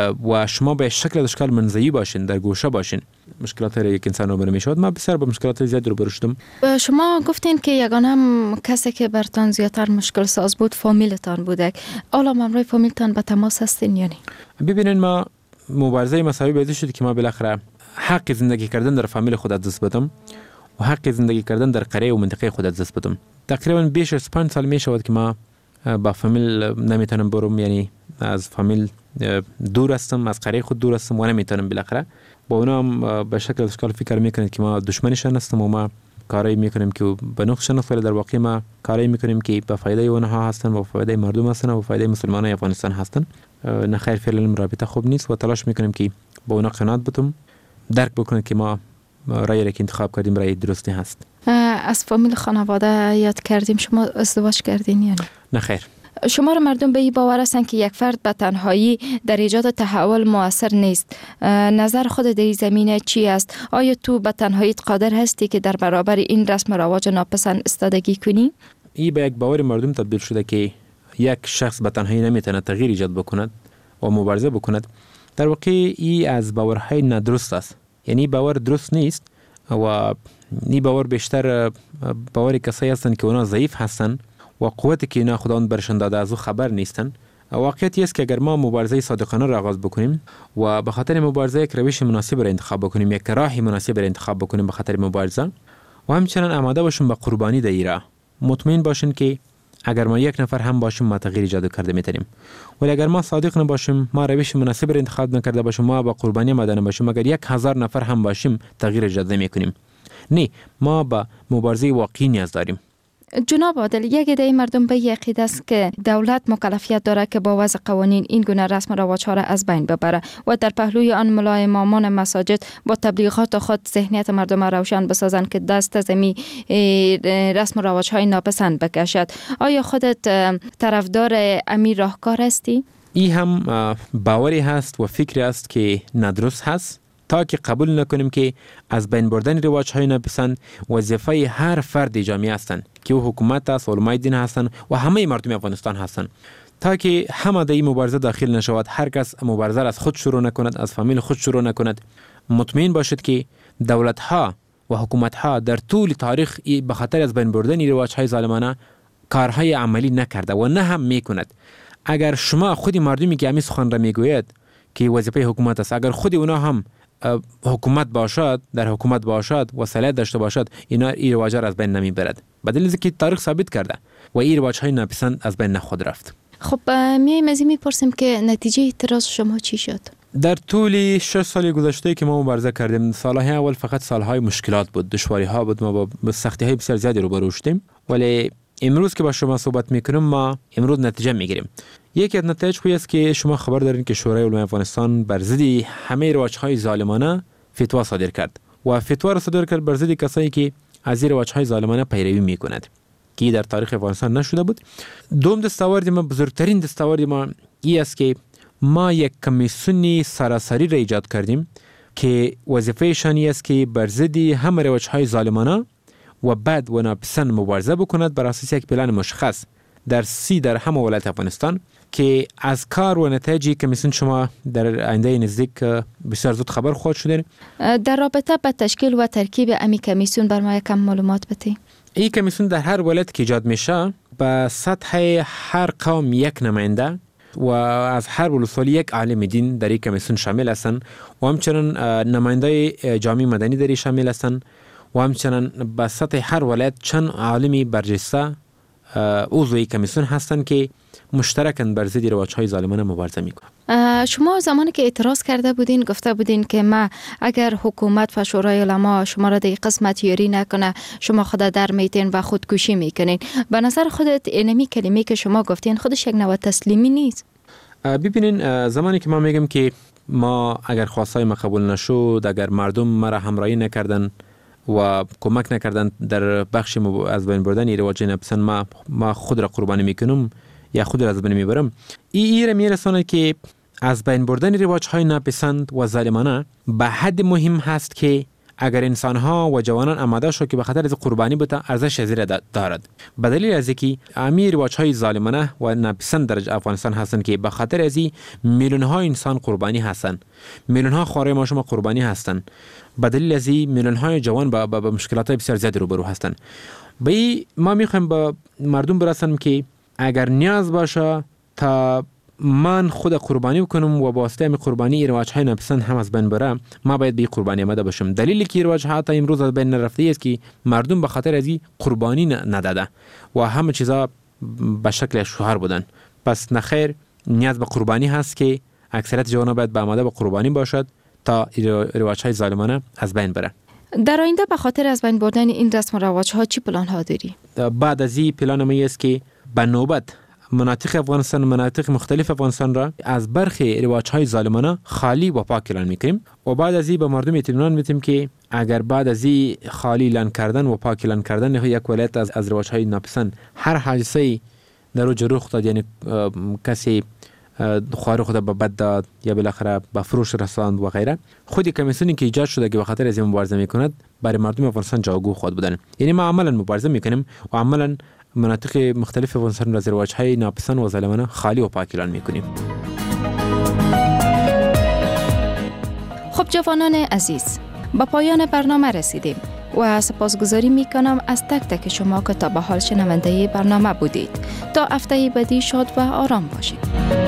و شما به شکل اشکال منزوی باشین، در گوشه باشین. مشکلات را یک انسان روبرو می شود. ما بسیار با مشکلات زیاد روبرو شدم. شما گفتین که یگانه کسی که برتان زیادتر مشکل ساز بود فامیلتان بوده. حالا مامورای فامیلتان به تماس هستین یعنی؟ ببینین، ما مبارزه مساوی بیضی شد که ما بالاخره حق زندگی کردن در فامیل خود از دست بدم و حق زندگی کردن در قریه و منطقه خود از دست بدم. تقریبا بیش از پنج سال می شود که ما با فامیل نمیتونم برم، یعنی از فامیل دور هستم، از قریه خود دور هستم و نمیتونم. بالاخره با اونا هم به شکل اشکال فکر میکنند که ما دشمنشان هستم و ما کاری میکنیم که به نقششان است، ولی در واقع ما کاری میکنیم که به فایده اونها هستن و به فایده مردم هستن و به فایده مسلمانان افغانستان هستن. نه خیر، فعلا رابطه خوب نیست و تلاش میکنیم که با اونا قناعت بتم، درک بکنند که ما رای که انتخاب کردیم رای درستی هست. از فامیل خانواده یاد کردیم، شما ازدواج کردین یعنی؟ نه خیر. شما را مردم به این باور هستند که یک فرد به تنهایی در ایجاد تحول مؤثر نیست. نظر خود در این زمینه چی است؟ آیا تو به تنهایی قادر هستی که در برابر این رسم و رواج ناپسند استادگی کنی؟ این به یک باور مردم تبدیل شده که یک شخص به تنهایی نمیتونه تغییر ایجاد بکند و مبارزه بکند. در واقع این از باورهای ندرست است. یعنی باور درست نیست و این باور بیشتر باور کسایی هستند که اونا ضعیف هستند و قوتی که اینا خداوند برشان داده از او خبر نیستن. واقعیت است که اگر ما مبارزه صادقانه را آغاز بکنیم و به خاطر مبارزه یک روش مناسب را انتخاب بکنیم، یک راه مناسب را انتخاب بکنیم به خاطر مبارزه و همچنین آماده باشیم به قربانی در این راه، مطمئن باشین که اگر ما یک نفر هم باشیم ما تغییر ایجاد کرده میتونیم. ولی اگر ما صادق نباشیم، ما روش مناسب را انتخاب نکرده باشیم، ما با قربانی آماده نباشیم، اگر یک هزار نفر هم باشیم تغییر ایجاد نمیکنیم. نه، ما با مبارزه واقعی نیاز داریم. جناب عادل، یک عده مردم به این عقیده است که دولت مکلفیت داره که با وضع قوانین این گونه رسم و رواج‌ها را از بین ببره و در پهلوی آن ملای امامان مساجد با تبلیغات خود ذهنیت مردم را روشن بسازند که دست از می رسم و رواج‌های ناپسند بکشد. آیا خودت طرفدار امی راهکار هستی؟ این هم باوری هست و فکری است که ندرست هست، تا که قبول نکنیم که از بین بردن رواج‌های ناپسند وظیفه هر فرد جامعه هستند که او حکومت است، علمای دین هستند و همه مردم افغانستان هستند. تا که همه در این مبارزه داخل نشود، هر کس مبارزه از خود شروع نکند، از فامیل خود شروع نکند، مطمئن باشد که دولت‌ها و حکومت‌ها در طول تاریخ به خاطر از بین بردن رواج‌های ظالمانه کارهای عملی نکرده و نه هم میکند. اگر شما خودی مردمی که همین سخن را میگوید که وظیفه حکومت است، اگر خودی اونا هم حکومت باشد، در حکومت باشد و صلاحیت داشته باشد، اینا این رواج را از بین نمیبرد، به دلیل اینکه تاریخ ثابت کرده و این رواج‌های ناپسند از بین نخود رفت. خب میایم از این میپرسیم که نتیجه اعتراض شما چی شد؟ در طول شش سال گذشته که ما مبارزه کردیم، سالهای اول فقط سالهای مشکلات بود، دشواری ها بود، ما با سختی های بسیار زیادی روبرو شدیم. ولی امروز که با شما صحبت میکنیم، ما امروز نتیجه میگیریم. یکی از نتایج خوبی است که شما خبر دارین که شورای علمای افغانستان بر ضد همه رواج‌های ظالمانه فتوا صادر کرد و فتوا را صادر کرد بر ضد کسایی که از این رواج‌های ظالمانه پیروی میکنند که در تاریخ افغانستان نشده بود. دوم دستاورد ما، بزرگترین دستاورد ما این است که ما یک کمیسیون سراسری را ایجاد کردیم که وظیفه شانی است که بر ضد همه رواج‌های ظالمانه و بد و ناپسند مبارزه بکند بر اساس یک پلان مشخص در سی در همه ولایت افغانستان که از کار و نتایج کمیسیون شما در آینده نزدیک بسیار زود خبر خواهد شدین. در رابطه با تشکیل و ترکیب امی کمیسیون بر ما یکم معلومات بده. این کمیسیون در هر ولایت که ایجاد میشه به سطح هر قوم یک نماینده و از هر ولسوالی یک عالم دین در این کمیسیون شامل هستند و همچنین نماینده جامعه مدنی در شامل هستند و همچنین به سطح هر ولایت چند عالمی برجسته عضو کمیسیون هستند که مشترکاً بر ضد رواج‌های ظالمانه مبارزه میکنند. شما زمانی که اعتراض کرده بودین گفته بودین که ما اگر حکومت و شورای علما شما را در قسمت یاری نکنه شما خود در میتین و خودکشی میکنین. به نظر خودت اینمی کلمه که شما گفتین خودش یک نوع تسلیمی نیست؟ ببینین، زمانی که ما میگم که ما اگر خواستای ما قبول نشد، اگر مردم مرا همراهی نکردن و کمک نکردن در بخش از بین بردن رواج ناپسند، ما ما خود را قربانی میکنم یا خود را از بین میبرم. این ایره میرسونه که از بین بردن رواج‌های ناپسند و ظالمانه به حد مهم هست که اگر انسان‌ها و جوانان آماده شو که به خاطر از قربانی بتن، ارزش از دارد. به دلیل از اینکه امیر رواج‌های ظالمانه و ناپسند در افغانستان هستند که به خاطر از میلیون‌ها انسان قربانی هستند، میلیون‌ها خواره ما شما قربانی هستند، به دلیل از این میلیون‌های جوان با, با, با مشکلات بسیار زیاد روبرو هستند. به ما میخوایم با مردم برسانم که اگر نیاز باشه تا من خود قربانی بکنم و با واسطه همین قربانی رواج‌های ناپسند هم از بین بره، ما باید به قربانی آمده باشم. دلیلی که رواج‌ها تا امروز از بین نرفته است که مردم به خاطر از این قربانی نداده و همه چیزا به شکل شوهر بودن. پس نخیر، نیاز به قربانی هست که اکثریت جوانان باید به آماده به قربانی باشد تا رواج‌های ظالمانه از بین بره. در آینده به خاطر از بین بردن این رسم و رواج‌ها چی پلان‌ها داری؟ بعد از این پلان ما است که به نوبت مناطق افغانستان، مناطق مختلف افغانستان را از برخی رواج‌های ظالمانه خالی و پاک اعلان می‌کنیم و بعد از این به مردم اطمینان میدیم که اگر بعد از این خالی اعلان کردن و پاک اعلان کردن یک ولایت از از رواج‌های ناپسند هر حادثه‌ای در او رخ داد، یعنی کسی خوار خود به بد داد یا بالاخره به فروش رساند و غیره، خودی کمیسیونی که ایجاد شده که به خاطر از این مبارزه میکند برای مردم افغانستان جاگو خود بودن. یعنی ما عملاً مبارزه میکنیم و عملاً مناطق مختلف افغانستان را از رواج‌های ناپسند و ظالمانه خالی و پاک اعلان میکنیم. خب جوانان عزیز، با پایان برنامه رسیدیم و سپاسگزاری میکنم از تک تک شما که تا به حال شنونده برنامه بودید. تا هفته بعدی شاد و آرام باشید.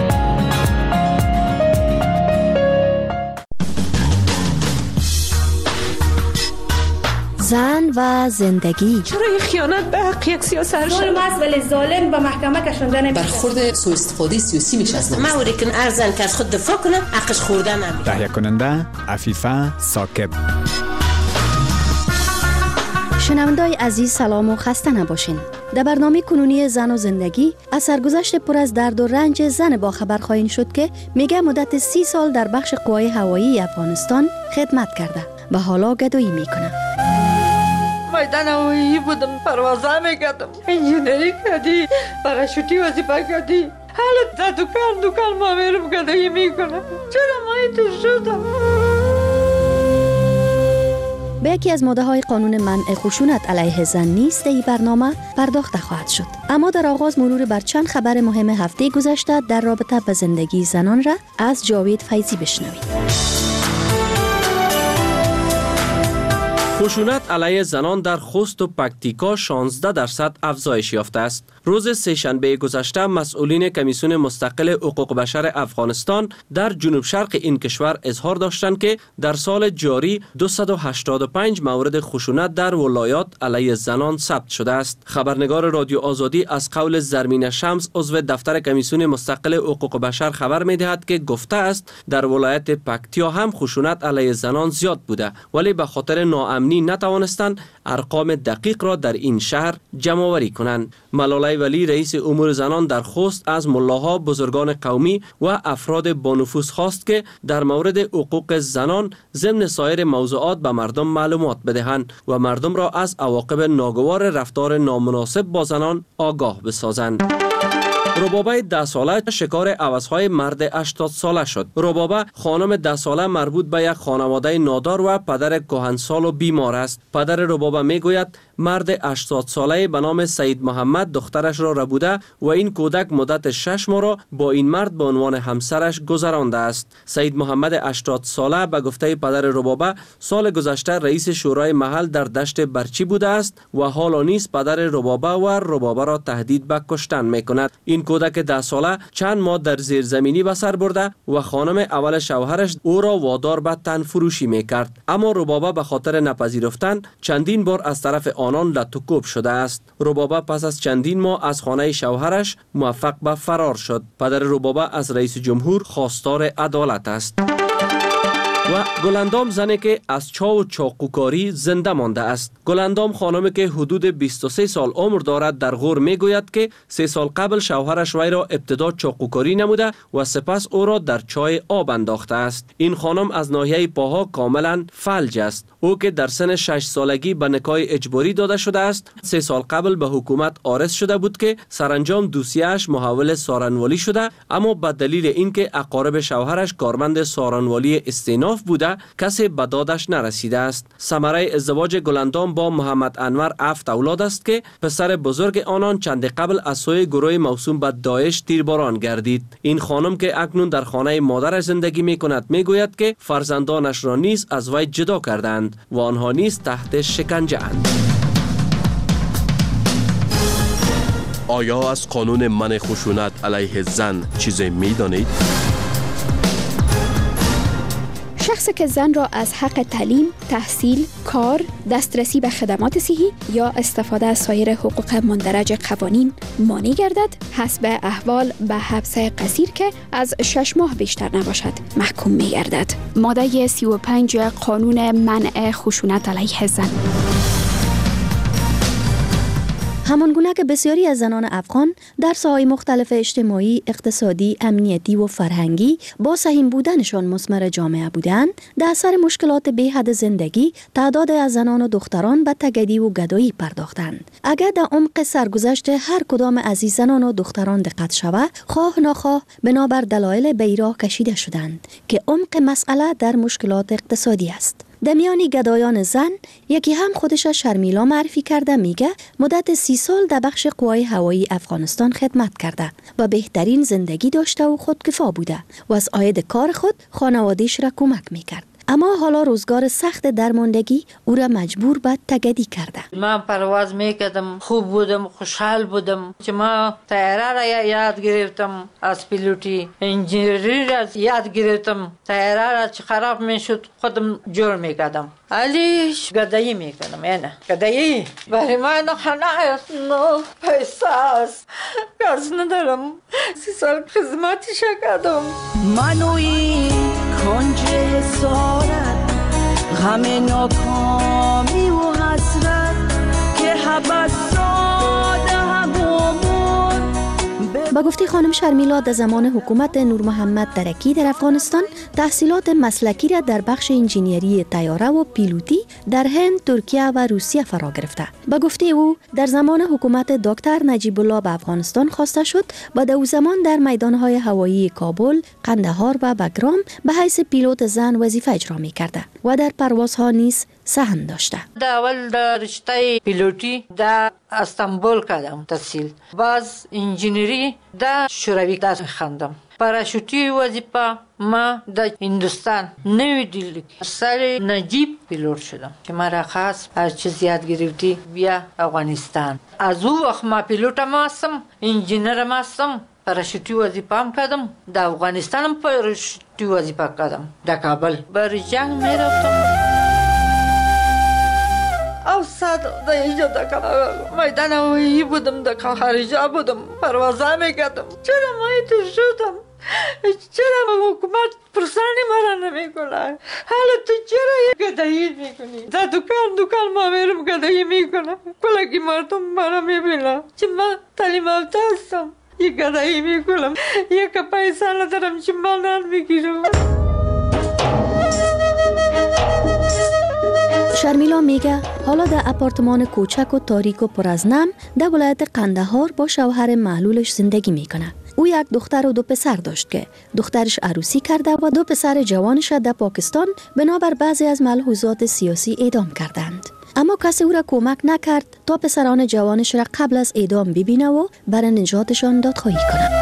زن و زندگی. چرا این خیانت به حق یک سیاست ظلم است ولی ظالم به محکمه کشانده نمیشه. برخورد سوء استفاده سیاسی میشه از نمیشه. موری که ارزن که از خود دفاع کنه حقش خورده نمیشه. تهیه کننده عفیفه ثاقب. شنوندای عزیز سلام و خسته نباشین. در برنامه کنونی زن و زندگی از سرگذشت پر از درد و رنج زن با خبر خواهیم شد که میگه مدت سی سال در بخش قوای هوایی افغانستان خدمت کرده و حالا گدایی میکنه. میدان هوایی بودم، پروازه میکردم، انجینری کردی، پاراشوتی وظیفه کردی، حالا در دکان دکان ما میرم گدایی میکنم. چرا ما اینطور شدم؟ به یکی از ماده های قانون منع خشونت علیه زن نیست این برنامه پرداخته خواهد شد. اما در آغاز مرور بر چند خبر مهم هفته گذشته در رابطه با زندگی زنان را از جاوید فیضی بشنوید. خشونت علیه زنان در خوست و پکتیکا شانزده درصد افزایش یافته است. روز سه‌شنبه گذشته مسئولین کمیسیون مستقل حقوق بشر افغانستان در جنوب شرق این کشور اظهار داشتند که در سال جاری دویست و هشتاد و پنج مورد خشونت در ولایات علیه زنان ثبت شده است. خبرنگار رادیو آزادی از قول زرمین شمس عضو دفتر کمیسیون مستقل حقوق بشر خبر می‌دهد که گفته است در ولایت پکتیا هم خشونت علیه زنان زیاد بوده، ولی به خاطر ناامنی نتوانستند ارقام دقیق را در این شهر جمع آوری کنند. ملاله ولی رئیس امور زنان در خوست از ملاها، بزرگان قومی و افراد با نفوذ خواست که در مورد حقوق زنان ضمن سایر موضوعات به مردم معلومات بدهند و مردم را از عواقب ناگوار رفتار نامناسب با زنان آگاه بسازند. ربابه ده ساله شکار عوضهای مرد هشتاد ساله شد. ربابه خانم ده ساله مربوط به یک خانواده نادار و پدر کهنسال و بیمار است. پدر ربابه میگوید مرد هشتاد ساله به نام سید محمد دخترش را ربوده و این کودک مدت شش ماه را با این مرد به عنوان همسرش گذرانده است. سید محمد هشتاد ساله به گفته پدر ربابه سال گذشته رئیس شورای محل در دشت برچی بوده است و حالا نیز پدر ربابه و ربابه را تهدید به کشتن میکند. این کودک ده ساله چند ماه در زیرزمینی به سر برده و خانم اول شوهرش او را وادار به تن فروشی میکرد، اما ربابه به خاطر نپذیرفتن چندین بار از طرف آنان لطوکوب شده است. ربابه پس از چندین ماه از خانه شوهرش موفق به فرار شد. پدر ربابه از رئیس جمهور خواستار عدالت است. و گلندام زنی که از چاو و چاقوکاری زنده مانده است. گلندام خانمی که حدود بیست و سه سال عمر دارد در غور میگوید که سه سال قبل شوهرش وی را ابتدا چاقوکاری نموده و سپس او را در چای آب انداخته است. این خانم از ناحیه پاها کاملا فلج است. او که در سن شش سالگی به نکاح اجباری داده شده است، سه سال قبل به حکومت عارض شده بود که سرانجام دوسیه‌اش محول سارنوالی شده، اما به دلیل اینکه اقارب شوهرش کارمند سارنوالی استیناف بوده کسی به دادش نرسیده است. ثمره ازدواج گلندام با محمد انور هفت اولاد است که پسر بزرگ آنان چند قبل از سوی گروه موسوم به داعش تیرباران گردید. این خانم که اکنون در خانه مادرش زندگی می کند می گوید که فرزندانش را نیز از وی جدا کردند و آنها نیز تحت شکنجه اند. آیا از قانون منع خشونت علیه زن چیزی می دانید؟ شخصی که زن را از حق تعلیم، تحصیل، کار، دسترسی به خدمات صحی یا استفاده از سایر حقوق مندرج قوانین مانع گردد، حسب احوال به حبس قصیر که از شش ماه بیشتر نباشد محکوم می گردد. ماده سی و پنج قانون منع خشونت علیه زن. همانگونه که بسیاری از زنان افغان در ساحه‌های مختلف اجتماعی، اقتصادی، امنیتی و فرهنگی با سهیم بودنشان مثمر جامعه بودند، در اثر مشکلات بی‌حد زندگی تعداد از زنان و دختران به تگدی و گدایی پرداختند. اگر در عمق سرگذشت هر کدام از این زنان و دختران دقت شود، خواه ناخواه بنابر دلایل به راه کشیده شدند که عمق مسئله در مشکلات اقتصادی است. در میان گدایان زن یکی هم خودش شرمیلا معرفی کرده میگه مدت سی سال در بخش قوای هوایی افغانستان خدمت کرده و بهترین زندگی داشته و خودکفا بوده و از عاید کار خود خانواده‌اش را کمک میکرد. اما حالا روزگار سخت درماندگی او را مجبور به تگدی کرده. من پرواز میکردم، خوب بودم، خوشحال بودم که ما طیاره را یاد گرفتم، از پیلوتی انجینری را یاد گرفتم، طیاره را چه خراب میشد خودم جور میکردم. علی گدایی میکنم. اینه گدایی برای من خانه است، نه پیسه است، قرض ندارم، سی سال خدمتش کردم. منوی کنج حسارت، غم ناکامی و حسرت که حبس ساده همومون. با گفته خانم شرمیلا در زمان حکومت نور محمد درکی در افغانستان تحصیلات مسلکی را در بخش انجینیری طیاره و پیلوتی در هند، ترکیه و روسیه فرا گرفته. با گفته او در زمان حکومت دکتر نجیب الله به افغانستان خواسته شد و در او زمان در میدانهای هوایی کابل، قندهار و بگرام به حیث پیلوت زن وظیفه اجرا می کرده. و در پروازها نیز سهم داشته. در اول در رشته پیلوتی در استانبول کردم تحصیل. باز انجینری در شوروی درس خواندم. پاراشوتی وظیفه ما در هندوستان نوی دلی سر نجیب پیلوت شدم که مرا خاص هر چیز یاد گرفتی بیا افغانستان. از او وقت ما پیلوت هم هستم، انجینر هم هستم، پاراشوتی وظیفه هم کردم. در افغانستان هم پاراشوتی وظیفه کردم. در کابل بر جنگ می رفتم. او ساعت در اینجا در میدان هوایی بودم، در خارجا بودم، پروازا میکردم. چرا ما ایتو شدم؟ چرا حکومت پرسانی مرا نمیکنه؟ حالا تو چرا یک گدایی میکنی؟ در دکان دکان ما میرم گدایی میکنم. کلکی مردم مرا میبینم چه ما تعلیم یافته هستم. یک گدایی میکنم، یک پیسه ندارم چه ما نان میگیرم. شرمیلا میگه حالا در اپارتمان کوچک و تاریک و پر از نم در ولایت قندهار با شوهر معلولش زندگی میکنه. او یک دختر و دو پسر داشت که دخترش عروسی کرده و دو پسر جوانش در پاکستان بنابر بعضی از ملحوظات سیاسی اعدام کردند. اما کسی او را کمک نکرد تا پسران جوانش را قبل از اعدام ببینه و برای نجاتشان دادخواهی کنه.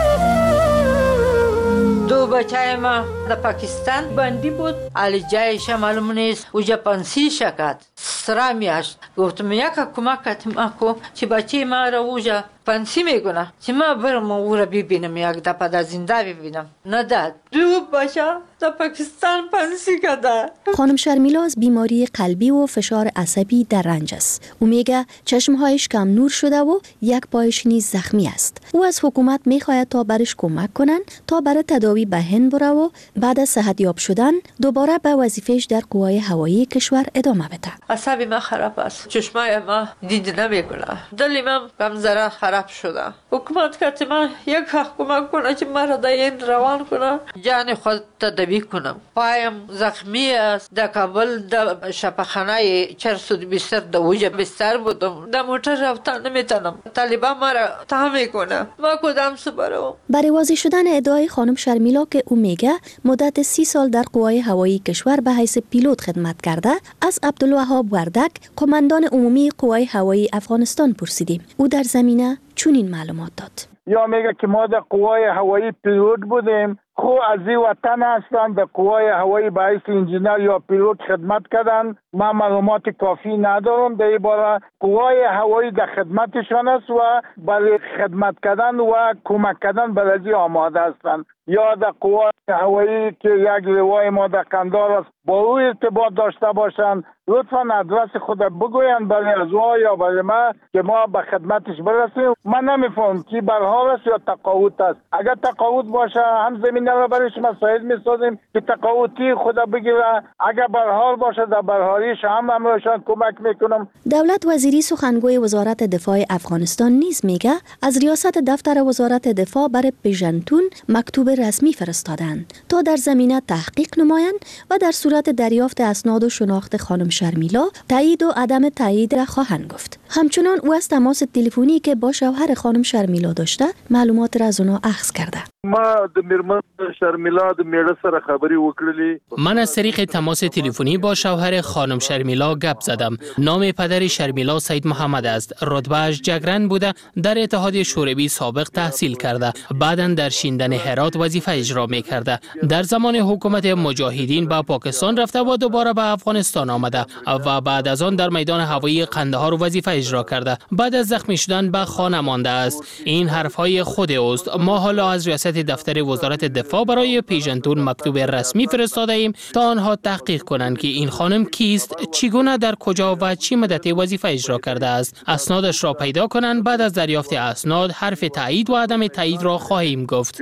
دو بچه ما در پاکستان بندی بود. علی جایش معلوم نیست. اوجا پنسی شکد سرا میاشت. گفتم یک کمک کتیم اکو چی بچه ما را اوجا پنسی میکنه چی ما برم او را ببینم یک دفعه در زنده ببینم. نداد. دو بچه در پاکستان پنسی کرده. خانم شرمیلا از بیماری قلبی و فشار عصبی در رنج است. او میگه چشمهایش کم نور شده و یک پایش نیز زخمی است. او از حکومت میخواهد تا برش کمک کنن تا برای تداوی به هند بره و بعد از صحتیاب شدن دوباره به وظیفهش در قوای هوایی کشور ادامه بده. عصبی ما خراب است. چشمای ما دید نمیکنه. دلی من کم ذره خراب شده. حکومت که من یک کمک کنه که مرا در این روان کنه جان خود تداوی کنم. پایم زخمی است. در کابل در شفاخانه چهارصد و بیست در اوج بستر بودم. در موتور رفتن نمیتونم. طالبان مرا تهم میکنه. ما کدام سو برم. برای واضح شدن ادعای خانم شرمیلا که او میگه مدت سی سال در قوای هوایی کشور به حیث پیلوت خدمت کرده، از عبدالوهاب وردک قماندان عمومی قوای هوایی افغانستان پرسیدیم. او در زمینه چنین معلومات داد. یا میگه که ما در قوای هوایی پیلوت بودیم، خو از این وطن هستند، در قوای هوایی به حیث انجینر یا پیلوت خدمت کردن. من معلومات کافی ندارم در این باره. قوای هوایی در خدمتشان است و برای خدمت کردن و کمک کردن برای آماده هستند. یا در قوای هوایی که یک لوای ما در قندهار است با او ارتباط داشته باشند، لطفاً آدرس خود بگوین برای از او یا برای ما که ما به خدمتش برسیم. من نمیفهم که برحال است یا تقاوت است. اگر تقاوت باشه هم زمینه را برایش مساعد میسازیم که تقاوتی خود بگیره. اگر برحال باشه در برحالیش هم همراهشان کمک میکنم. دولت وزیری سخنگوی وزارت دفاع افغانستان نیز میگه از ریاست دفتر وزارت دفاع برای پیژنتون مکتوب رسمی فرستادند تا در زمینه تحقیق نمایند و در صورت دریافت اسناد و شناخت خانم شرمیلا تایید و عدم تایید را خواهند گفت. همچنان او از تماس تلفنی که با شوهر خانم شرمیلا داشته معلومات را از اونها اخذ کرده. ما د میرمن شرمیلا د میړه سره خبرې وکړلې. من از طریق تماس تلفنی با شوهر خانم شرمیلا گپ زدم. نام پدر شرمیلا سید محمد است. رتبه‌اش جگرن بوده. در اتحاد شوروی سابق تحصیل کرده. بعداً در شیندن هرات وظیفه اجرا می‌کرده. در زمان حکومت مجاهدین به پاکستان رفته و دوباره به افغانستان آمده و بعد از آن در میدان هوایی قندهار وظیفه اجرا کرده. بعد از زخمی شدن به خانه مانده است. این حرف‌های خود اوست. ما حالا از ریاست دفتر وزارت دفاع برای پیژنتون مکتوب رسمی فرستاده ایم تا آنها تحقیق کنند که این خانم کیست، چگونه، در کجا و چه مدتی وظیفه اجرا کرده است. اسنادش را پیدا کنند. بعد از دریافت اسناد حرف تایید و عدم تایید را خواهیم گفت.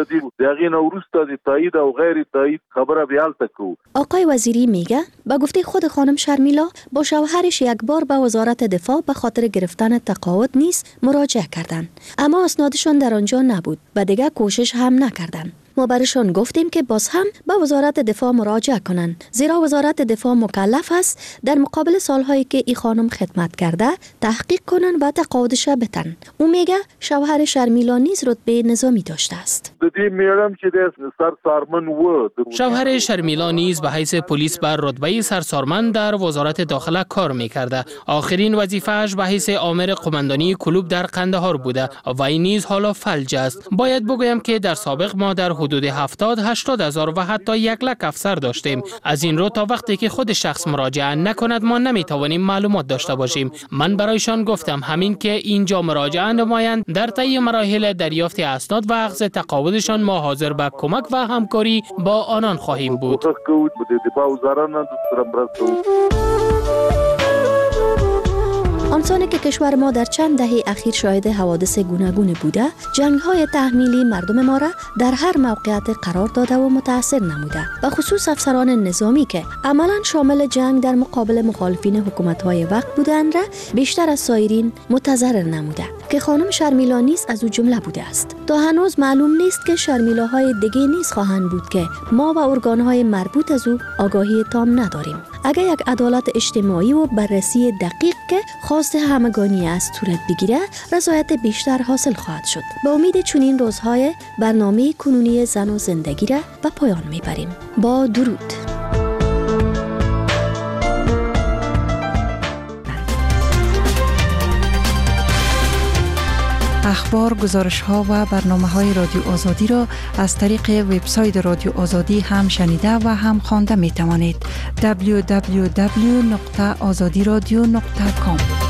آقای وزیری میگه با گفته خود خانم شرمیلا با شوهرش یک بار به وزارت دفاع به خاطر گرفتن تقاعد نیز مراجعه کردند، اما اسنادشان در آنجا نبود و دیگر کوشش هم نکردند. ما برشان گفتیم که باز هم به وزارت دفاع مراجعه کنند، زیرا وزارت دفاع مکلف است در مقابل سالهایی که این خانم خدمت کرده تحقیق کنن و تقاعدش بتن. او میگه شوهر شرمیلا نیز رتبه نظامی داشته است. شوهر شرمیلا نیز به حیث پلیس بر رتبه سرسارمند در وزارت داخله کار میکرده. آخرین وظیفه‌اش به حیث آمر قماندانی کلوب در قندهار بوده و این نیز حالا فلج است. باید بگویم که در سابق ما در حدود هفتاد هشتاد هزار و حتی یک لک افسر داشتیم. از این رو تا وقتی که خود شخص مراجعه نکند ما نمیتوانیم معلومات داشته باشیم. من برایشان گفتم همین که اینجا مراجعه نمایند، در طی مراحل دریافت اسناد و اخذ تقاعدشان ما حاضر به کمک و همکاری با آنان خواهیم بود. آنسانی که کشور ما در چند دهه اخیر شاهد حوادث گوناگون بوده، جنگ‌های تحمیلی مردم ما را در هر موقعیت قرار داده و متاثر نموده و خصوص افسران نظامی که عملاً شامل جنگ در مقابل مخالفین حکومت‌های وقت بودند را بیشتر از سایرین متضرر نموده که خانم شرمیلا نیز از او جمله بوده است. تا هنوز معلوم نیست که شرمیلاهای دیگه نیز خواهند بود که ما و ارگان‌های مربوط از او آگاهی تام نداریم. اگر یک عدالت اجتماعی و بررسی دقیق که خواست همگانی است صورت بگیره، رضایت بیشتر حاصل خواهد شد. با امید چنین روزهای برنامه کنونی زن و زندگی را به پایان میبریم. با درود. اخبار، گزارش‌ها و برنامه‌های رادیو آزادی را از طریق وبسایت رادیو آزادی هم شنیده و هم خوانده می‌توانید. دبلیو دبلیو دبلیو دات آزادی رادیو دات کام